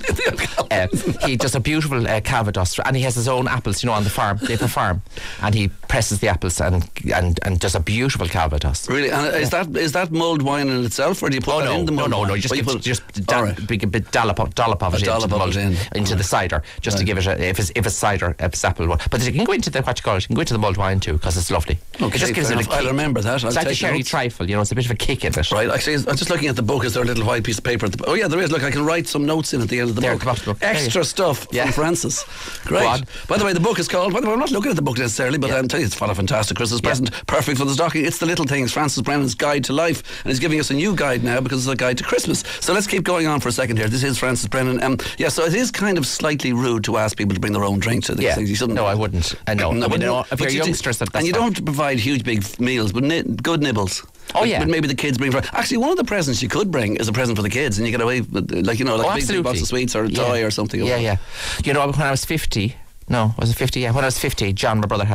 Speaker 3: uh, he does a beautiful uh, Calvados and he has his own apples, you know, on the farm. They have a farm. And he presses the apples and and, and does a beautiful Calvados.
Speaker 2: Really? And
Speaker 3: yeah.
Speaker 2: is that is that mulled wine in itself, or do you put
Speaker 3: oh,
Speaker 2: that
Speaker 3: no,
Speaker 2: in the
Speaker 3: no,
Speaker 2: mulled
Speaker 3: no,
Speaker 2: wine?
Speaker 3: no, you just,
Speaker 2: Well,
Speaker 3: give,
Speaker 2: you put,
Speaker 3: just da-
Speaker 2: right.
Speaker 3: big, a bit dollop of, dollop of
Speaker 2: A
Speaker 3: it
Speaker 2: dollop
Speaker 3: into, the,
Speaker 2: of it
Speaker 3: mulled,
Speaker 2: in.
Speaker 3: into
Speaker 2: Right.
Speaker 3: the cider, just
Speaker 2: Right.
Speaker 3: to give it a, if it's, if it's cider, if it's apple one. But you can go into the, what you call it, you can go into the mulled wine too, because it's lovely.
Speaker 2: Okay,
Speaker 3: it just gives
Speaker 2: fair
Speaker 3: it a
Speaker 2: enough. I'll
Speaker 3: kick.
Speaker 2: remember that. I'll
Speaker 3: It's like the
Speaker 2: take
Speaker 3: sherry
Speaker 2: notes.
Speaker 3: trifle, you know, it's a bit of a kick in it.
Speaker 2: Right, actually, I'm just looking at the book. Is there a little white piece of paper at the... Oh yeah, there is. Look, I can write some notes in at the end of the
Speaker 3: There,
Speaker 2: book.
Speaker 3: come up to the book.
Speaker 2: Extra
Speaker 3: There you-
Speaker 2: stuff
Speaker 3: Yeah.
Speaker 2: from Francis. Great.
Speaker 3: Go on.
Speaker 2: By the way, the book is called... By the way, I'm not looking at the book necessarily, but
Speaker 3: Yeah.
Speaker 2: I'm telling you, it's full of fantastic Christmas
Speaker 3: Yeah.
Speaker 2: present. Perfect for the stocking. It's The Little Things, Francis Brennan's Guide to Life. And he's giving us a new guide now because it's a guide to Christmas. So let's keep going on for a second here. This is Francis Brennan. Um, yeah, so it is kind of slightly rude to ask people to bring their own drink to these
Speaker 3: Yeah.
Speaker 2: things. You shouldn't...
Speaker 3: No, I wouldn't. I know.
Speaker 2: No,
Speaker 3: I mean,
Speaker 2: but
Speaker 3: no,
Speaker 2: no,
Speaker 3: if
Speaker 2: but
Speaker 3: you're
Speaker 2: you do-
Speaker 3: youngsters, that- that's
Speaker 2: and you
Speaker 3: fine.
Speaker 2: don't have to provide huge big meals, but ni- good nibbles.
Speaker 3: Oh,
Speaker 2: Like,
Speaker 3: yeah.
Speaker 2: But maybe the kids bring... Actually, one of the presents you could bring is a present for the kids, and you get away with, like, you know, like
Speaker 3: Oh,
Speaker 2: a big, big
Speaker 3: absolutely.
Speaker 2: box of sweets or a
Speaker 3: Yeah.
Speaker 2: toy or something.
Speaker 3: Yeah, yeah. You know, when I was fifty, no, was it fifty? Yeah, when I was fifty, John, my brother, had a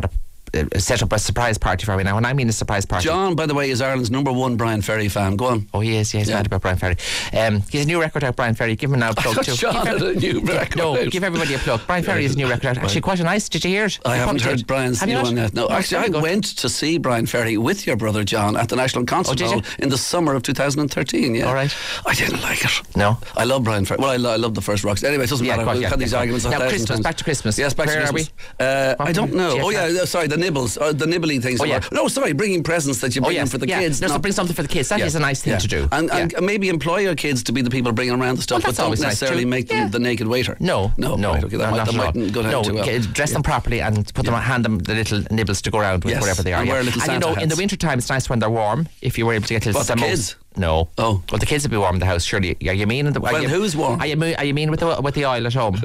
Speaker 3: uh, set up a surprise party for me. Now, when I mean a surprise party,
Speaker 2: John, by the way, is Ireland's number one Brian Ferry fan. Go on.
Speaker 3: Oh, he is. Yeah, he's
Speaker 2: Yeah.
Speaker 3: mad about Brian Ferry. Um, he has a new record out, Brian Ferry. Give him now a plug too.
Speaker 2: John
Speaker 3: Give
Speaker 2: had
Speaker 3: every-
Speaker 2: a new
Speaker 3: give-
Speaker 2: record
Speaker 3: No,
Speaker 2: out.
Speaker 3: give everybody a plug. Brian Ferry has a new record out. Actually, quite a nice. Did you hear it?
Speaker 2: I
Speaker 3: You
Speaker 2: haven't
Speaker 3: probably
Speaker 2: heard
Speaker 3: did.
Speaker 2: Brian's
Speaker 3: Have you
Speaker 2: new
Speaker 3: not?
Speaker 2: one yet. No,
Speaker 3: Oh,
Speaker 2: actually, I
Speaker 3: very good.
Speaker 2: went to see Brian Ferry with your brother John at the National Concert
Speaker 3: Oh, did
Speaker 2: Hall
Speaker 3: you?
Speaker 2: in the summer of two thousand thirteen. Yeah.
Speaker 3: All right.
Speaker 2: I didn't like it.
Speaker 3: No.
Speaker 2: I love Brian Ferry. Well, I, lo- I love the first rocks. Anyway, it doesn't
Speaker 3: Yeah,
Speaker 2: matter.
Speaker 3: quite,
Speaker 2: We've
Speaker 3: yeah,
Speaker 2: had these
Speaker 3: yeah,
Speaker 2: arguments a
Speaker 3: now,
Speaker 2: thousand
Speaker 3: Christmas,
Speaker 2: times.
Speaker 3: back to Christmas.
Speaker 2: Yes, back
Speaker 3: Where
Speaker 2: to
Speaker 3: are
Speaker 2: Christmas. Uh, I don't know.
Speaker 3: Jeff,
Speaker 2: Oh yeah,
Speaker 3: now.
Speaker 2: uh, sorry, the nibbles, uh, the nibbly things.
Speaker 3: Oh, yeah.
Speaker 2: No, sorry, bringing presents that you
Speaker 3: Oh,
Speaker 2: bring
Speaker 3: yes.
Speaker 2: in for the
Speaker 3: yeah.
Speaker 2: kids.
Speaker 3: No, so
Speaker 2: not-
Speaker 3: bring something for the kids. That is
Speaker 2: Yeah.
Speaker 3: a nice thing
Speaker 2: Yeah.
Speaker 3: to do.
Speaker 2: And, and
Speaker 3: Yeah.
Speaker 2: maybe employ your kids to be the people bringing around the stuff,
Speaker 3: Well,
Speaker 2: but
Speaker 3: that's
Speaker 2: don't
Speaker 3: always nice
Speaker 2: necessarily
Speaker 3: too.
Speaker 2: make them
Speaker 3: Yeah.
Speaker 2: the naked waiter.
Speaker 3: No,
Speaker 2: no,
Speaker 3: no,
Speaker 2: right, okay, that,
Speaker 3: no,
Speaker 2: might,
Speaker 3: not
Speaker 2: that
Speaker 3: at all.
Speaker 2: mightn't go down
Speaker 3: no,
Speaker 2: too well.
Speaker 3: okay, dress them properly and put them, hand them the little nibbles to go around with,
Speaker 2: Yes,
Speaker 3: wherever they are.
Speaker 2: and
Speaker 3: yeah.
Speaker 2: wear little
Speaker 3: and you
Speaker 2: Santa
Speaker 3: know, in the
Speaker 2: hats.
Speaker 3: winter time, it's nice when they're warm. If you were able to get to
Speaker 2: What, the
Speaker 3: samosas.
Speaker 2: kids?
Speaker 3: No.
Speaker 2: Oh.
Speaker 3: Well, the kids would be warm in the house, surely. Are you mean in the? Are
Speaker 2: Well,
Speaker 3: you,
Speaker 2: who's warm?
Speaker 3: Are you, mean- are you mean with the with the oil at home?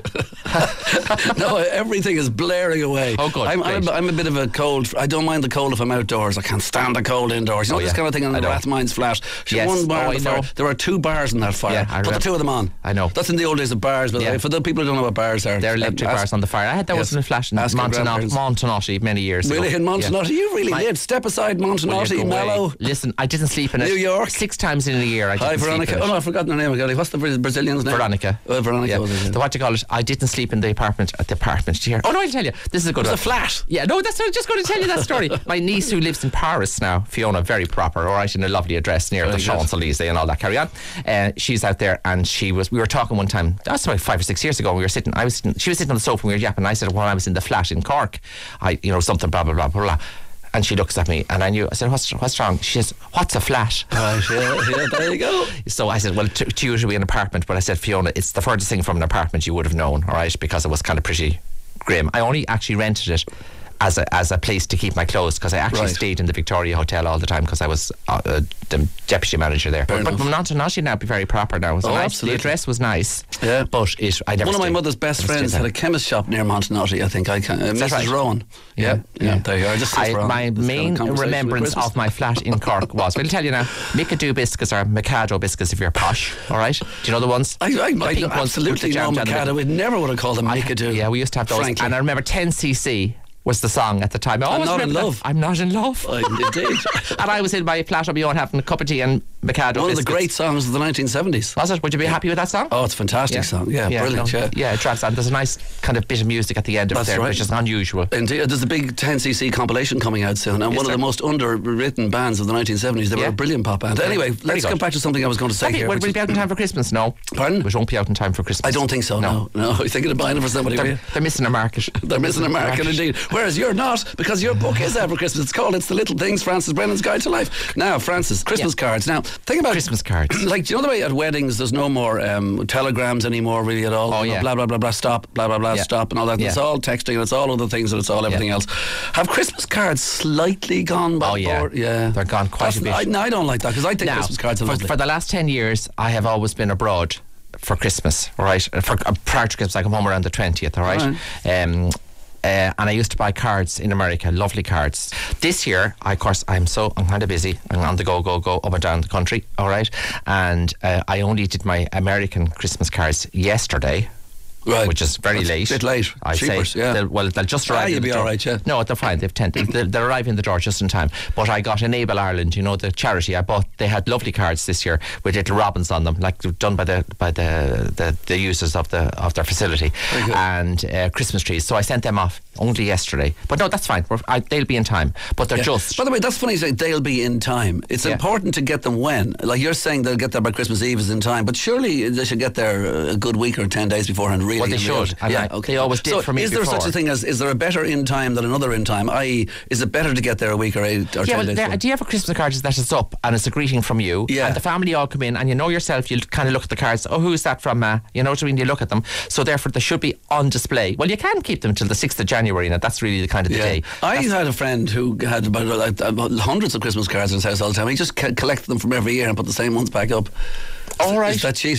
Speaker 2: No, everything is blaring away.
Speaker 3: Oh, good,
Speaker 2: I'm, I'm,
Speaker 3: great.
Speaker 2: I'm a bit of a cold. I don't mind the cold if I'm outdoors. I can't stand the cold indoors. You know
Speaker 3: Oh,
Speaker 2: this
Speaker 3: yeah.
Speaker 2: kind of thing on
Speaker 3: I
Speaker 2: the
Speaker 3: know.
Speaker 2: Rathmines flat. She
Speaker 3: Yes.
Speaker 2: One bar
Speaker 3: Oh,
Speaker 2: on the
Speaker 3: I
Speaker 2: fire.
Speaker 3: know.
Speaker 2: There are two bars in that fire.
Speaker 3: Yeah, I
Speaker 2: Put the
Speaker 3: remember.
Speaker 2: two of them on.
Speaker 3: I know.
Speaker 2: That's in the old days of bars, by the
Speaker 3: Yeah.
Speaker 2: way. For the people who don't know what bars are,
Speaker 3: They're
Speaker 2: um,
Speaker 3: electric
Speaker 2: ask-
Speaker 3: bars on the fire. I had that
Speaker 2: Yes.
Speaker 3: was in Flash in
Speaker 2: Ask your
Speaker 3: Montenotte,
Speaker 2: grandparents.
Speaker 3: Montenotte many years
Speaker 2: Really,
Speaker 3: ago.
Speaker 2: in Montenotte? You really
Speaker 3: My-
Speaker 2: lived. Step aside
Speaker 3: Will you
Speaker 2: Montenotte,
Speaker 3: go away?
Speaker 2: Mallow.
Speaker 3: Listen, I didn't sleep in it.
Speaker 2: New York.
Speaker 3: Six times in a year. I didn't
Speaker 2: Hi,
Speaker 3: sleep
Speaker 2: Veronica.
Speaker 3: in it.
Speaker 2: Oh, no, I've forgotten her name again. What's the Bra- Brazilian's name?
Speaker 3: Veronica.
Speaker 2: Oh, Veronica.
Speaker 3: Yeah.
Speaker 2: was it, yeah.
Speaker 3: The, what do you call it? I didn't sleep in the apartment at the apartment here. Oh no, I'll tell you. This is a good
Speaker 2: It
Speaker 3: one.
Speaker 2: was a flat.
Speaker 3: Yeah, no, that's I'm just going to tell you that story. My niece who lives in Paris now, Fiona, very proper, all right, in a lovely address near
Speaker 2: Very
Speaker 3: the
Speaker 2: good.
Speaker 3: Champs Elysees and all that. Carry on. Uh, she's out there, and she was. We were talking one time. That's about five or six years ago. We were sitting. I was. Sitting, she was sitting on the sofa. and We were yapping. And I said, "Well, I was in the flat in Cork. I, you know, something blah blah blah blah blah." And she looks at me, and I knew. I said, "What's what's wrong?" She says, "What's a flat?"
Speaker 2: Right, yeah, yeah, there you go.
Speaker 3: So I said, well, to, to you it would be an apartment, but I said, Fiona, it's the furthest thing from an apartment you would have known, all right, because it was kind of pretty grim. I only actually rented it as a as a place to keep my clothes, because I actually
Speaker 2: Right.
Speaker 3: stayed in the Victoria Hotel all the time because I was uh, uh, the deputy manager there.
Speaker 2: Fair
Speaker 3: But, but
Speaker 2: enough.
Speaker 3: Montenotte now be very proper now. It was
Speaker 2: Oh,
Speaker 3: a nice,
Speaker 2: absolutely.
Speaker 3: the address was nice,
Speaker 2: Yeah.
Speaker 3: but it, I never
Speaker 2: One of my
Speaker 3: stayed.
Speaker 2: mother's best
Speaker 3: Never
Speaker 2: friends
Speaker 3: stayed
Speaker 2: had
Speaker 3: there.
Speaker 2: a chemist shop near Montenotte, I think. I can, uh, Missus
Speaker 3: right?
Speaker 2: Rowan. Yeah, yeah,
Speaker 3: Yeah.
Speaker 2: there you are. Just
Speaker 3: I,
Speaker 2: Rowan.
Speaker 3: my
Speaker 2: Just had a
Speaker 3: main
Speaker 2: conversation with
Speaker 3: remembrance
Speaker 2: Christmas.
Speaker 3: of my flat in Cork was, we'll tell you now, Mikado biscuits are Mikado biscuits if you're posh, all right? Do you know the ones?
Speaker 2: I, I,
Speaker 3: The
Speaker 2: I
Speaker 3: pink ones with
Speaker 2: absolutely
Speaker 3: the
Speaker 2: know
Speaker 3: jam down the
Speaker 2: Mikado.
Speaker 3: middle.
Speaker 2: We'd never would have called them
Speaker 3: I-
Speaker 2: Mikado.
Speaker 3: Yeah, we used to have those.
Speaker 2: Frankly.
Speaker 3: And I remember ten C C was the song at the time. I
Speaker 2: I'm
Speaker 3: always
Speaker 2: not in
Speaker 3: remember that.
Speaker 2: love.
Speaker 3: I'm not in love.
Speaker 2: Oh, indeed.
Speaker 3: And I was in my flat on my own having a cup of tea and Mikado
Speaker 2: One of the
Speaker 3: biscuits.
Speaker 2: great songs of the nineteen seventies.
Speaker 3: Was it? Would you be happy with that song?
Speaker 2: Oh, it's a fantastic song. Yeah, brilliant.
Speaker 3: no,
Speaker 2: Yeah.
Speaker 3: yeah, it tracks and there's a nice kind of bit of music at the end of
Speaker 2: That's
Speaker 3: it there,
Speaker 2: right.
Speaker 3: which is unusual.
Speaker 2: Indeed, there's a big ten C C compilation coming out soon, and
Speaker 3: Is
Speaker 2: one of
Speaker 3: there?
Speaker 2: the most underwritten bands of the nineteen seventies. They were
Speaker 3: Yeah.
Speaker 2: a brilliant pop band. Anyway,
Speaker 3: Very
Speaker 2: let's
Speaker 3: good.
Speaker 2: get back to something I was going to say
Speaker 3: Have you-
Speaker 2: here.
Speaker 3: will
Speaker 2: which
Speaker 3: we
Speaker 2: is-
Speaker 3: be out in time for Christmas? No.
Speaker 2: Pardon?
Speaker 3: We won't be out in time for Christmas.
Speaker 2: I don't think so. No, no. You're thinking of buying it for somebody. were
Speaker 3: They're,
Speaker 2: you?
Speaker 3: they're missing a market.
Speaker 2: They're missing a market indeed. Whereas you're not, because your book is out for Christmas. It's called It's the Little Things, Francis Brennan's Guide to Life. Now, Francis, Christmas
Speaker 3: Yeah.
Speaker 2: cards. Now, think about
Speaker 3: Christmas cards.
Speaker 2: Like, do you know the way at weddings there's no more um, telegrams anymore, really, at all?
Speaker 3: Oh,
Speaker 2: You know,
Speaker 3: yeah.
Speaker 2: Blah, blah, blah, blah, stop, blah, blah, blah,
Speaker 3: Yeah.
Speaker 2: stop, and all that.
Speaker 3: Yeah.
Speaker 2: It's all texting, and it's all other things, and it's all everything
Speaker 3: Yeah.
Speaker 2: else. Have Christmas cards slightly gone by
Speaker 3: Oh, yeah.
Speaker 2: board? Yeah.
Speaker 3: They're gone quite
Speaker 2: That's-
Speaker 3: a bit.
Speaker 2: I, no, I don't like that, because I think
Speaker 3: Now,
Speaker 2: Christmas cards are
Speaker 3: for,
Speaker 2: lovely.
Speaker 3: for the last ten years, I have always been abroad for Christmas, all right? Uh, For uh, prior to Christmas, I come home around the twentieth, all right? Um, uh, and I used to buy cards in America, lovely cards. This year, I, of course, I'm so I'm kind of busy. I'm on the go, go, go up and down the country, all right? And uh, I only did my American Christmas cards yesterday.
Speaker 2: Right.
Speaker 3: Which is very
Speaker 2: That's a
Speaker 3: late.
Speaker 2: bit late.
Speaker 3: I
Speaker 2: Cheapers,
Speaker 3: say.
Speaker 2: yeah.
Speaker 3: They'll, well, they'll just
Speaker 2: Ah,
Speaker 3: arrive.
Speaker 2: you'll
Speaker 3: in the
Speaker 2: be
Speaker 3: door.
Speaker 2: all right, yeah.
Speaker 3: No, they're fine. They've tented. they'll, they'll arrive in the door just in time. But I got Enable Ireland, you know, the charity. I bought. They had lovely cards this year with little robins on them, like done by the by the the, the users of the of their facility,
Speaker 2: Very good.
Speaker 3: and uh, Christmas trees. So I sent them off only yesterday. But no, that's fine. We're, I, they'll be in time. But they're
Speaker 2: Yeah.
Speaker 3: just.
Speaker 2: By the way, that's funny you say they'll be in time. It's
Speaker 3: Yeah.
Speaker 2: important to get them when. Like you're saying they'll get there by Christmas Eve is in time, but surely they should get there a good week or ten days beforehand, really.
Speaker 3: Well, they
Speaker 2: in
Speaker 3: should,
Speaker 2: reality.
Speaker 3: and
Speaker 2: Yeah,
Speaker 3: I-
Speaker 2: okay.
Speaker 3: they always did
Speaker 2: so
Speaker 3: for me
Speaker 2: is there
Speaker 3: before.
Speaker 2: such a thing as, is there a better in time than another in time? that is, is it better to get there a week or eight or
Speaker 3: Yeah,
Speaker 2: ten
Speaker 3: well,
Speaker 2: days
Speaker 3: the
Speaker 2: before?
Speaker 3: idea of a Christmas card is that it's up and it's a greeting from you.
Speaker 2: Yeah.
Speaker 3: And the family all come in and you know yourself, you'll kind of look at the cards. Oh, who's that from? Uh, you know what I mean? You look at them. So therefore, they should be on display. Well, you can keep them till the sixth of January, and that's really the kind of the
Speaker 2: Yeah.
Speaker 3: day.
Speaker 2: I
Speaker 3: That's-
Speaker 2: had a friend who had about, like, about hundreds of Christmas cards in his house all the time. He just c- collected them from every year and put the same ones back up.
Speaker 3: All right.
Speaker 2: Is that cheating?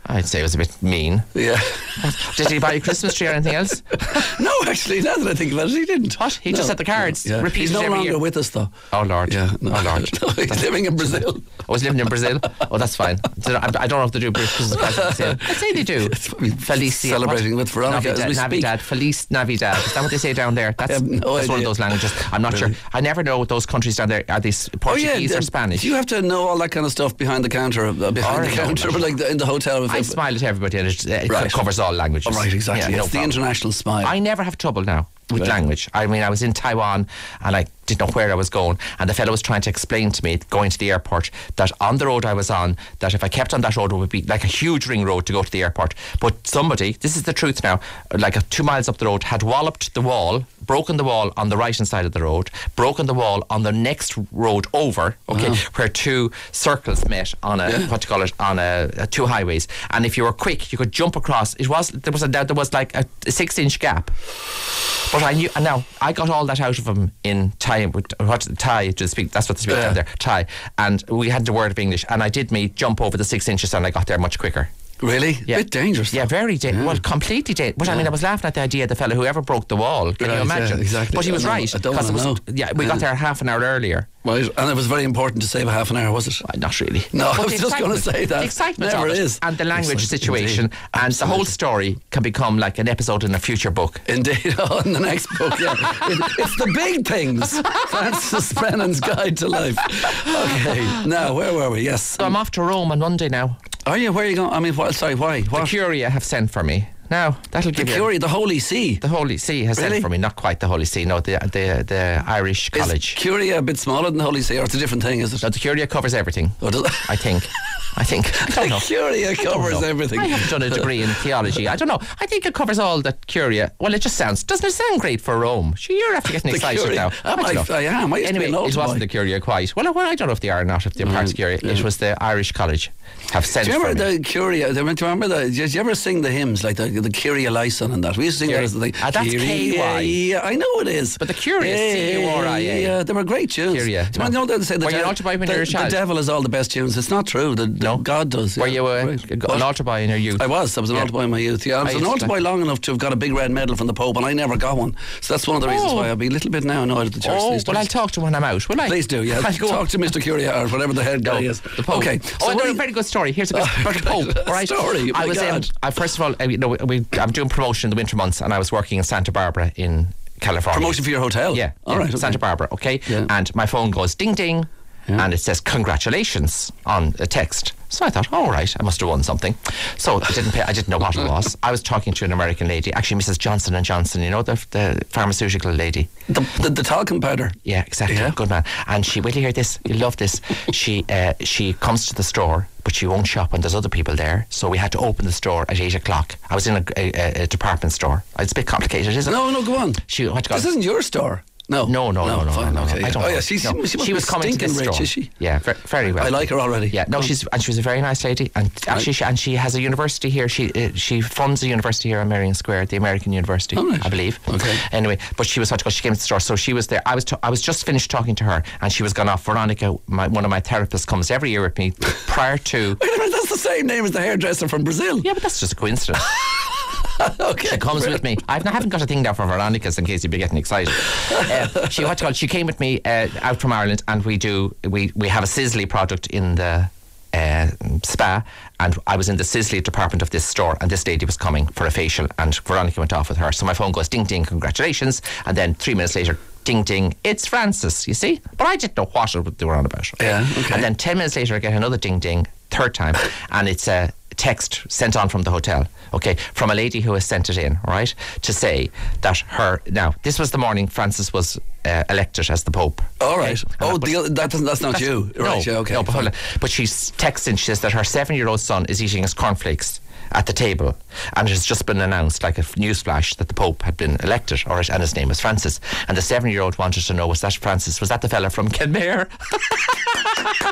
Speaker 3: I'd say it was a bit mean.
Speaker 2: Yeah.
Speaker 3: Did he buy a Christmas tree or anything else?
Speaker 2: No, actually, now that I think about it, he didn't.
Speaker 3: What? He
Speaker 2: No.
Speaker 3: just had the cards.
Speaker 2: Yeah.
Speaker 3: Repeated
Speaker 2: He's no
Speaker 3: every
Speaker 2: longer
Speaker 3: year.
Speaker 2: with us, though.
Speaker 3: Oh, Lord.
Speaker 2: Yeah. No.
Speaker 3: Oh, Lord.
Speaker 2: No, he's living in Brazil.
Speaker 3: I was living in Brazil. Oh, that's fine. I I don't know if they do Christmas cards in Brazil. I'd say they do.
Speaker 2: It's probably
Speaker 3: Felicia.
Speaker 2: celebrating
Speaker 3: what?
Speaker 2: with Veronica as
Speaker 3: Navidad,
Speaker 2: we speak.
Speaker 3: Navidad. Feliz Navidad. Is that what they say down there? That's,
Speaker 2: I have no
Speaker 3: that's one of
Speaker 2: idea.
Speaker 3: those languages. I'm not
Speaker 2: Really?
Speaker 3: sure. I never know what those countries down there are. They s- Portuguese
Speaker 2: oh, yeah,
Speaker 3: or Spanish?
Speaker 2: Do you have to know all that kind of stuff behind the counter? Uh, behind
Speaker 3: I
Speaker 2: the
Speaker 3: know
Speaker 2: counter,
Speaker 3: that.
Speaker 2: but like the, in the hotel. If,
Speaker 3: I
Speaker 2: if,
Speaker 3: smile at everybody and it, it
Speaker 2: Right.
Speaker 3: covers all languages.
Speaker 2: Oh, right, exactly.
Speaker 3: Yeah, no
Speaker 2: it's the
Speaker 3: problem.
Speaker 2: international smile.
Speaker 3: I never have trouble now with
Speaker 2: Right.
Speaker 3: language. I mean, I was in Taiwan and I didn't know where I was going, and the fellow was trying to explain to me going to the airport that on the road I was on, that if I kept on that road it would be like a huge ring road to go to the airport. But somebody, this is the truth now, like a two miles up the road, had walloped the wall, broken the wall on the right hand side of the road, broken the wall on the next road over, okay,
Speaker 2: Wow.
Speaker 3: where two circles met on a,
Speaker 2: Yeah.
Speaker 3: what do you call it, on a, a two highways, and if you were quick you could jump across. It was there was a there was like a, a six inch gap. But I knew, and now I got all that out of him in Thai, what Thai to speak. That's what they speak
Speaker 2: Yeah.
Speaker 3: down there, Thai. And we had the word of English, and I did me jump over the six inches, and I got there much quicker.
Speaker 2: Really?
Speaker 3: Yeah.
Speaker 2: Bit dangerous.
Speaker 3: Yeah,
Speaker 2: though.
Speaker 3: very dangerous.
Speaker 2: Yeah.
Speaker 3: Well, completely dangerous. But I mean, I was laughing at the idea of the fellow whoever broke the wall. Can
Speaker 2: Right,
Speaker 3: you imagine?
Speaker 2: yeah, exactly.
Speaker 3: But he was
Speaker 2: I don't-
Speaker 3: right
Speaker 2: I don't
Speaker 3: because it
Speaker 2: wanna
Speaker 3: was.
Speaker 2: know.
Speaker 3: Yeah, we
Speaker 2: Yeah.
Speaker 3: got there half an hour earlier.
Speaker 2: Right, and it was very important to save a half an hour, was it?
Speaker 3: Uh, Not really.
Speaker 2: No, I
Speaker 3: But
Speaker 2: was
Speaker 3: the
Speaker 2: just gonna
Speaker 3: excitement-
Speaker 2: say that.
Speaker 3: The excitement
Speaker 2: Never
Speaker 3: of it
Speaker 2: is.
Speaker 3: and the language
Speaker 2: Excitement,
Speaker 3: situation
Speaker 2: indeed.
Speaker 3: and the whole
Speaker 2: Absolutely.
Speaker 3: story can become like an episode in a future book.
Speaker 2: Indeed, oh, in the next book, yeah. It, it's the big things. Francis Brennan's Guide to Life. Okay, now, where were we? Yes.
Speaker 3: So I'm off to Rome on Monday now.
Speaker 2: Are you? Where are you going? I mean, what, sorry, why?
Speaker 3: The
Speaker 2: What?
Speaker 3: Curia have sent for me. Now, that'll
Speaker 2: The
Speaker 3: give you...
Speaker 2: Curia, the Holy See.
Speaker 3: The Holy See has
Speaker 2: Really?
Speaker 3: sent for me. Not quite the Holy See, no, the the, the Irish
Speaker 2: Is
Speaker 3: College.
Speaker 2: Curia a bit smaller than the Holy See, or it's a different thing, is it?
Speaker 3: No, the Curia covers everything,
Speaker 2: Oh, does it?
Speaker 3: I think. I think. I don't know.
Speaker 2: The Curia
Speaker 3: I don't
Speaker 2: covers
Speaker 3: know.
Speaker 2: everything.
Speaker 3: I haven't done a degree in theology. I don't know. I think it covers all that Curia. Well, it just sounds. Doesn't it sound great for Rome? Sure, you're after getting
Speaker 2: The
Speaker 3: excited
Speaker 2: Curia.
Speaker 3: now.
Speaker 2: I might-
Speaker 3: don't know.
Speaker 2: I am. I used to be
Speaker 3: anyway,
Speaker 2: an old
Speaker 3: it wasn't
Speaker 2: boy.
Speaker 3: the Curia quite. Well, well, I don't know if they are or not. If they're part of Curia,
Speaker 2: yeah.
Speaker 3: it was the Irish College have sent
Speaker 2: Do you
Speaker 3: for
Speaker 2: remember
Speaker 3: me.
Speaker 2: the Curia? Do you remember the? Did you ever sing the hymns like the the Kyrie eleison and that? We used to sing that
Speaker 3: Kyrie-
Speaker 2: as the thing.
Speaker 3: Ah, that's
Speaker 2: Kyrie-
Speaker 3: K Y.
Speaker 2: Yeah, I know it is.
Speaker 3: But the Kyrie is C U R I A.
Speaker 2: Yeah, they were great tunes.
Speaker 3: Kyrie,
Speaker 2: Do you know
Speaker 3: no.
Speaker 2: they say the,
Speaker 3: Were you an
Speaker 2: de-
Speaker 3: altar boy when
Speaker 2: the,
Speaker 3: you were a
Speaker 2: the
Speaker 3: child?
Speaker 2: devil has all the best tunes? It's not true. The, the
Speaker 3: No?
Speaker 2: God does.
Speaker 3: Were
Speaker 2: yeah.
Speaker 3: you a,
Speaker 2: Right.
Speaker 3: an
Speaker 2: What?
Speaker 3: altar boy in your youth?
Speaker 2: I was. I was an
Speaker 3: Yeah.
Speaker 2: altar boy in my youth. Yeah, I was
Speaker 3: I
Speaker 2: an
Speaker 3: used
Speaker 2: altar
Speaker 3: to-
Speaker 2: boy long enough to have got a big red medal from the Pope, and I never got one. So that's one of the reasons
Speaker 3: Oh.
Speaker 2: why I'll be a little bit now annoyed at the church
Speaker 3: Oh,
Speaker 2: these
Speaker 3: well, I'll
Speaker 2: days.
Speaker 3: talk to him when I'm out, will I?
Speaker 2: Please do, yeah.
Speaker 3: I'll go
Speaker 2: Talk to Mister Curia or whatever the head guy
Speaker 3: No,
Speaker 2: is.
Speaker 3: the Pope.
Speaker 2: Okay.
Speaker 3: Oh,
Speaker 2: what
Speaker 3: no,
Speaker 2: do
Speaker 3: a
Speaker 2: you-
Speaker 3: very good story. Here's a good
Speaker 2: Oh,
Speaker 3: about the Pope.
Speaker 2: a
Speaker 3: All right.
Speaker 2: story,
Speaker 3: I
Speaker 2: my
Speaker 3: was. Um,
Speaker 2: God.
Speaker 3: I, first of all, uh, you know, we, I'm doing promotion in the winter months, and I was working in Santa Barbara in California.
Speaker 2: Promotion for your hotel?
Speaker 3: Yeah.
Speaker 2: All
Speaker 3: yeah,
Speaker 2: right. okay.
Speaker 3: Santa Barbara. Okay.
Speaker 2: Yeah.
Speaker 3: And my phone goes ding ding,
Speaker 2: Yeah.
Speaker 3: and it says congratulations on a text. So I thought, all right, I must have won something. So I didn't pay. I didn't know what it was. I was talking to an American lady, actually Missus Johnson and Johnson. You know, the the pharmaceutical lady.
Speaker 2: The, the, the talcum powder.
Speaker 3: Yeah, exactly.
Speaker 2: Yeah.
Speaker 3: Good man. And she, will you hear this? You love this. She uh, she comes to the store, but she won't shop when there's other people there. So we had to open the store at eight o'clock. I was in a, a, a department store. It's a bit complicated, isn't it?
Speaker 2: No, no, go on.
Speaker 3: She, what do you call
Speaker 2: This
Speaker 3: it?
Speaker 2: isn't your store. No.
Speaker 3: No, no, no, no,
Speaker 2: fine,
Speaker 3: no, no,
Speaker 2: okay.
Speaker 3: I don't
Speaker 2: oh,
Speaker 3: know.
Speaker 2: yeah, she, she,
Speaker 3: No.
Speaker 2: she, must
Speaker 3: She
Speaker 2: be
Speaker 3: was coming to
Speaker 2: stinking
Speaker 3: this
Speaker 2: rich,
Speaker 3: store.
Speaker 2: is she?
Speaker 3: Yeah, ver- very well.
Speaker 2: I like her already.
Speaker 3: Yeah, no,
Speaker 2: Oh.
Speaker 3: she's and she was a very nice lady, and actually, she, and she has a university here. She uh, she funds a university here on Marion Square, the American University,
Speaker 2: Oh, right.
Speaker 3: I believe.
Speaker 2: Okay.
Speaker 3: Anyway, but she was such. She came to the store, so she was there. I was t- I was just finished talking to her, and she was gone off. Veronica, my, one of my therapists, comes every year with me prior to.
Speaker 2: Wait a minute, that's the same name as the hairdresser from Brazil.
Speaker 3: Yeah, but that's just a coincidence.
Speaker 2: Okay.
Speaker 3: She comes with me. I've, I haven't got a thing now for Veronica's in case you'd be getting excited. Uh, she what you call it, she came with me uh, out from Ireland, and we do we we have a Sisley product in the uh, spa, and I was in the Sisley department of this store, and this lady was coming for a facial, and Veronica went off with her. So my phone goes ding ding, congratulations, and then three minutes later, ding ding, it's Francis. You see, but I didn't know what it- they were on about.
Speaker 2: Yeah, okay.
Speaker 3: And then ten minutes later, I get another ding ding, third time, and it's a text sent on from the hotel, okay, from a lady who has sent it in, all right, to say that her, now, this was the morning Francis was uh, elected as the Pope.
Speaker 2: All
Speaker 3: okay?
Speaker 2: right.
Speaker 3: And
Speaker 2: Oh,
Speaker 3: but-
Speaker 2: the, that doesn't, that's not
Speaker 3: that's-
Speaker 2: you.
Speaker 3: No,
Speaker 2: Right, yeah, okay.
Speaker 3: no, but,
Speaker 2: fine.
Speaker 3: hold on. But she's texting, she says that her seven-year-old son is eating his cornflakes at the table, and it has just been announced, like a newsflash, that the Pope had been elected, all right, and his name was Francis. And the seven-year-old wanted to know, was that Francis? Was that the fella from Kenmare?
Speaker 2: The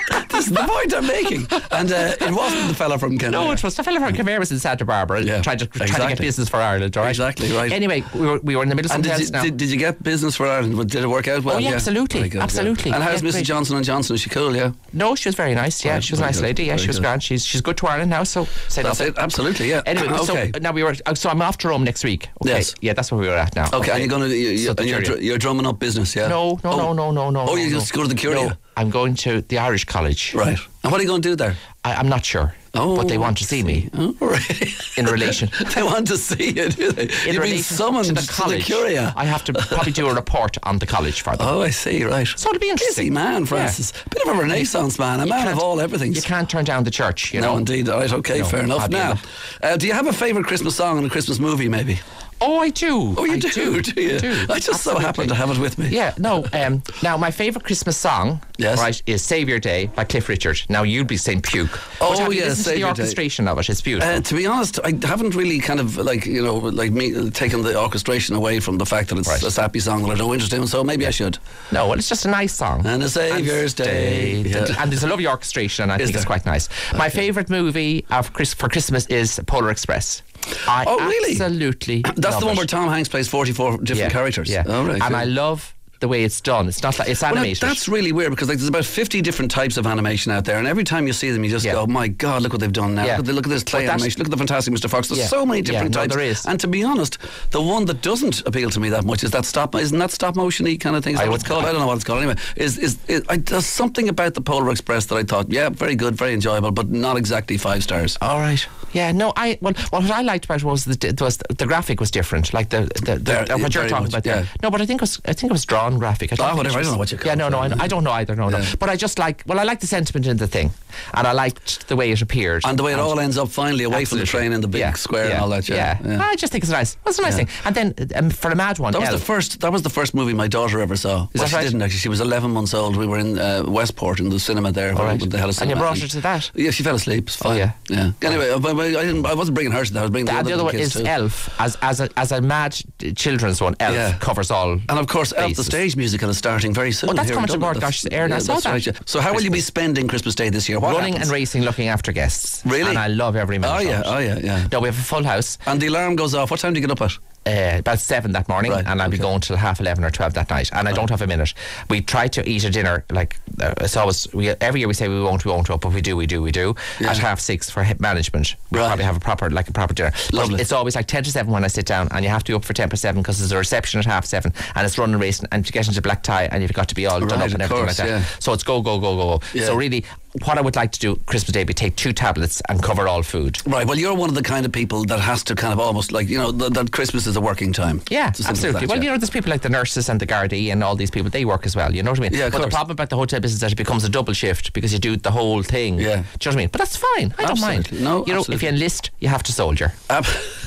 Speaker 2: Yes, the point I'm making. And uh, it wasn't the fella from Kenmare.
Speaker 3: No, it was the fella from Kenmare was in Santa Barbara
Speaker 2: Yeah,
Speaker 3: trying, to, trying
Speaker 2: exactly.
Speaker 3: to get business for Ireland, all right?
Speaker 2: Exactly, right.
Speaker 3: Anyway, we were, we were in the middle of
Speaker 2: And
Speaker 3: something
Speaker 2: did
Speaker 3: else
Speaker 2: you,
Speaker 3: now.
Speaker 2: did, did you get business for Ireland? Did it work out well?
Speaker 3: Oh, yeah, absolutely,
Speaker 2: Very good,
Speaker 3: absolutely.
Speaker 2: yeah. And how's
Speaker 3: Yeah,
Speaker 2: Missus
Speaker 3: great.
Speaker 2: Johnson and Johnson? Is she cool, yeah?
Speaker 3: No, she was very nice. Yeah,
Speaker 2: Right,
Speaker 3: she was a
Speaker 2: very
Speaker 3: nice
Speaker 2: good,
Speaker 3: lady. Yeah,
Speaker 2: very
Speaker 3: she was
Speaker 2: good.
Speaker 3: grand. She's she's good to Ireland now. So say
Speaker 2: That's
Speaker 3: nothing.
Speaker 2: it, absolutely, yeah.
Speaker 3: Anyway,
Speaker 2: okay.
Speaker 3: so now we were. So I'm off to Rome next week. Okay.
Speaker 2: Yes.
Speaker 3: Yeah, that's where we were at now.
Speaker 2: Okay, and you're going to, you, you,
Speaker 3: So the
Speaker 2: and you're,
Speaker 3: Curia.
Speaker 2: dr- you're drumming up business, yeah?
Speaker 3: No, no,
Speaker 2: oh.
Speaker 3: no, no, no, no.
Speaker 2: Oh, you
Speaker 3: no,
Speaker 2: just go to the Curia?
Speaker 3: No, I'm going to the Irish College.
Speaker 2: Right. And what are you going to do there?
Speaker 3: I, I'm not sure.
Speaker 2: Oh,
Speaker 3: but they want to see me
Speaker 2: Oh, right.
Speaker 3: in relation.
Speaker 2: They want to see you, do they?
Speaker 3: In
Speaker 2: You've been
Speaker 3: relation
Speaker 2: summoned
Speaker 3: to the college.
Speaker 2: Curia.
Speaker 3: I have to probably do a report on the college for them.
Speaker 2: Oh, I see, right.
Speaker 3: So it'll be interesting.
Speaker 2: Busy man, Francis. Bit of a renaissance man, a man of
Speaker 3: can't-
Speaker 2: all everything.
Speaker 3: You can't turn down the church, you
Speaker 2: No,
Speaker 3: know.
Speaker 2: indeed. All right, okay,
Speaker 3: No,
Speaker 2: fair enough.
Speaker 3: hardly
Speaker 2: Now, uh, do you have a favourite Christmas song and a Christmas movie, maybe?
Speaker 3: Oh, I do.
Speaker 2: Oh, you
Speaker 3: I
Speaker 2: do,
Speaker 3: do,
Speaker 2: do you?
Speaker 3: I do.
Speaker 2: I just so
Speaker 3: Absolutely.
Speaker 2: happen to have it with me.
Speaker 3: Yeah, no. Um, now, my favourite Christmas song,
Speaker 2: Yes.
Speaker 3: right, is "Saviour Day" by Cliff Richard. Now, you'd be saying puke.
Speaker 2: Oh,
Speaker 3: but have you
Speaker 2: yeah,
Speaker 3: listened to
Speaker 2: Saviour
Speaker 3: the
Speaker 2: Day.
Speaker 3: orchestration of it? It's beautiful.
Speaker 2: Uh, to be honest, I haven't really kind of like, you know, like me taken the orchestration away from the fact that it's
Speaker 3: Right.
Speaker 2: a sappy song that I don't interest in, so maybe I should.
Speaker 3: no, well, it's just a nice song.
Speaker 2: And a Saviour's Day. Yeah.
Speaker 3: And there's a lovely orchestration, and I
Speaker 2: Is
Speaker 3: think it's
Speaker 2: there?
Speaker 3: quite nice. My favourite movie of Chris- for Christmas is Polar Express. I
Speaker 2: Oh, really?
Speaker 3: absolutely
Speaker 2: That's
Speaker 3: love
Speaker 2: the one
Speaker 3: it.
Speaker 2: where Tom Hanks plays forty-four different
Speaker 3: yeah,
Speaker 2: characters.
Speaker 3: Yeah,
Speaker 2: Oh, right,
Speaker 3: and
Speaker 2: yeah.
Speaker 3: I love the way it's done. It's not like it's
Speaker 2: Well, now,
Speaker 3: animated.
Speaker 2: that's really weird because like there's about fifty different types of animation out there, and every time you see them, you just
Speaker 3: Yeah.
Speaker 2: go, "Oh my God, look what they've done now!
Speaker 3: Yeah.
Speaker 2: Look, at the, look at this clay
Speaker 3: But that's-
Speaker 2: animation! Look at the Fantastic Mister Fox!" There's
Speaker 3: Yeah.
Speaker 2: so many
Speaker 3: Yeah,
Speaker 2: different
Speaker 3: no,
Speaker 2: types.
Speaker 3: there is.
Speaker 2: And to be honest, the one that doesn't appeal to me that much is that stop. Isn't that stop motion-y kind of thing? Is
Speaker 3: I
Speaker 2: that what
Speaker 3: would-
Speaker 2: it's called? I don't know what it's called. Anyway, is is, is I, there's something about the Polar Express that I thought, yeah, very good, very enjoyable, but not exactly five stars.
Speaker 3: All right. Yeah. No. I well, what I liked about it was the it was the graphic was different. Like the the, the,
Speaker 2: There-
Speaker 3: the what you're
Speaker 2: very
Speaker 3: talking
Speaker 2: much,
Speaker 3: about
Speaker 2: yeah.
Speaker 3: there. No, but I think it was I think it was drawn graphic. I don't
Speaker 2: Ah,
Speaker 3: think
Speaker 2: whatever,
Speaker 3: it
Speaker 2: I
Speaker 3: was-
Speaker 2: don't know what you call
Speaker 3: Yeah. No.
Speaker 2: it,
Speaker 3: No. I,
Speaker 2: yeah.
Speaker 3: I don't know either. No.
Speaker 2: Yeah.
Speaker 3: No. But I just like well, I like the sentiment in the thing, and I liked the way it appeared
Speaker 2: And the way it all ends up finally away from the
Speaker 3: Absolutely.
Speaker 2: train in the big
Speaker 3: Yeah,
Speaker 2: square
Speaker 3: yeah,
Speaker 2: and all that. Yeah,
Speaker 3: yeah. I just think it's nice. It's a nice
Speaker 2: Yeah.
Speaker 3: thing. And then um, for a mad one,
Speaker 2: That was
Speaker 3: Elle.
Speaker 2: the first. That was the first movie my daughter ever saw.
Speaker 3: Is
Speaker 2: well,
Speaker 3: that
Speaker 2: she
Speaker 3: right?
Speaker 2: didn't actually. She was eleven months old. We were in uh, Westport in the cinema there.
Speaker 3: All right.
Speaker 2: When they had a
Speaker 3: And you
Speaker 2: cinema.
Speaker 3: brought her to that?
Speaker 2: Yeah, she fell asleep. It's fine.
Speaker 3: Oh, yeah.
Speaker 2: yeah. Anyway, uh, but, but I didn't. I wasn't bringing her to that. I was bringing the,
Speaker 3: The,
Speaker 2: other,
Speaker 3: the other one
Speaker 2: kids
Speaker 3: is
Speaker 2: too.
Speaker 3: Elf, as as a as a mad children's one. Elf
Speaker 2: Yeah.
Speaker 3: covers all.
Speaker 2: And of course, Elf the
Speaker 3: bases.
Speaker 2: stage musical is starting very soon.
Speaker 3: Oh, that's
Speaker 2: here in
Speaker 3: coming to
Speaker 2: Dublin.
Speaker 3: broadcast
Speaker 2: That's-
Speaker 3: air now.
Speaker 2: yeah,
Speaker 3: I saw
Speaker 2: that's
Speaker 3: that.
Speaker 2: right, yeah. So how will you be spending Christmas Day this year? What
Speaker 3: Running
Speaker 2: happens?
Speaker 3: and racing, looking after guests.
Speaker 2: Really?
Speaker 3: And I love every minute.
Speaker 2: Oh
Speaker 3: of
Speaker 2: yeah,
Speaker 3: it.
Speaker 2: oh yeah, yeah.
Speaker 3: No, we have a full house.
Speaker 2: And the alarm goes off. What time do you get up at?
Speaker 3: Uh, about seven that morning,
Speaker 2: Right,
Speaker 3: and I'll be
Speaker 2: okay.
Speaker 3: going till half eleven or twelve that night, and I don't have a minute. We try to eat a dinner like uh, it's always. We every year we say we won't, we won't, but we do, we do, we do.
Speaker 2: Yeah.
Speaker 3: At half six for hip management, we
Speaker 2: Right.
Speaker 3: probably have a proper like a proper dinner.
Speaker 2: Lovely.
Speaker 3: But it's always like ten to seven when I sit down, and you have to be up for ten past seven because there's a reception at half seven, and it's running racing, and you get into black tie, and you've got to be all done
Speaker 2: Right,
Speaker 3: up
Speaker 2: of
Speaker 3: and everything
Speaker 2: course,
Speaker 3: like that.
Speaker 2: yeah.
Speaker 3: So it's go, go, go, go, go.
Speaker 2: Yeah.
Speaker 3: So really, what I would like to do Christmas Day be take two tablets and cover all food.
Speaker 2: Right. Well, you're one of the kind of people that has to kind of almost like you know th- that Christmas is a working time.
Speaker 3: Yeah,
Speaker 2: It's as simple as
Speaker 3: absolutely.
Speaker 2: that,
Speaker 3: Well,
Speaker 2: yeah.
Speaker 3: you know, there's people like the nurses and the Gardaí and all these people, they work as well, you know what I mean?
Speaker 2: Yeah, of
Speaker 3: but the
Speaker 2: course.
Speaker 3: problem about the hotel business is that it becomes a double shift because you do the whole thing.
Speaker 2: Yeah.
Speaker 3: Do you know what I mean? But that's fine. I don't
Speaker 2: Absolutely.
Speaker 3: mind.
Speaker 2: No,
Speaker 3: You know,
Speaker 2: absolutely.
Speaker 3: if you enlist, you have to soldier.
Speaker 2: Ab-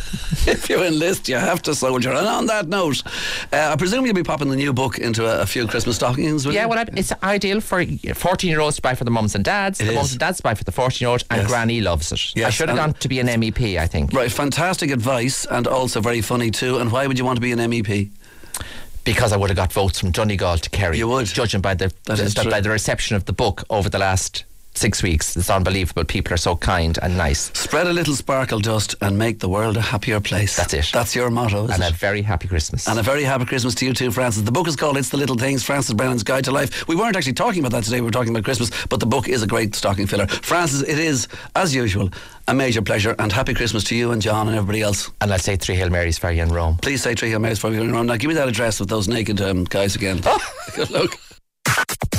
Speaker 2: if you enlist, you have to soldier. And on that note, uh, I presume you'll be popping the new book into a, a few Christmas stockings, will
Speaker 3: Yeah,
Speaker 2: you?
Speaker 3: well, I- it's ideal for fourteen-year-olds to buy for the mums and dads,
Speaker 2: It
Speaker 3: the
Speaker 2: is.
Speaker 3: mums and dads to buy for the fourteen-year-old, and
Speaker 2: Yes.
Speaker 3: Granny loves it. I
Speaker 2: Yes,
Speaker 3: should have
Speaker 2: and-
Speaker 3: gone to be an M E P, I think.
Speaker 2: Right, fantastic advice and also very funny too. And why would you want to be an M E P?
Speaker 3: Because I would have got votes from Donegal to Kerry.
Speaker 2: You would.
Speaker 3: Judging by the,
Speaker 2: That is
Speaker 3: the
Speaker 2: true.
Speaker 3: by the reception of the book over the last six weeks. It's unbelievable. People are so kind and nice.
Speaker 2: Spread a little sparkle dust and make the world a happier place.
Speaker 3: That's it.
Speaker 2: That's your motto, is
Speaker 3: And
Speaker 2: it?
Speaker 3: a very happy Christmas.
Speaker 2: And a very happy Christmas to you too, Francis. The book is called It's the Little Things, Francis Brennan's Guide to Life. We weren't actually talking about that today, we were talking about Christmas, but the book is a great stocking filler. Francis, it is, as usual, a major pleasure, and happy Christmas to you and John and everybody else.
Speaker 3: And I'll say three Hail Marys for you in Rome.
Speaker 2: Please say three Hail Marys for you in Rome. Now give me that address with those naked um, guys again. Good luck.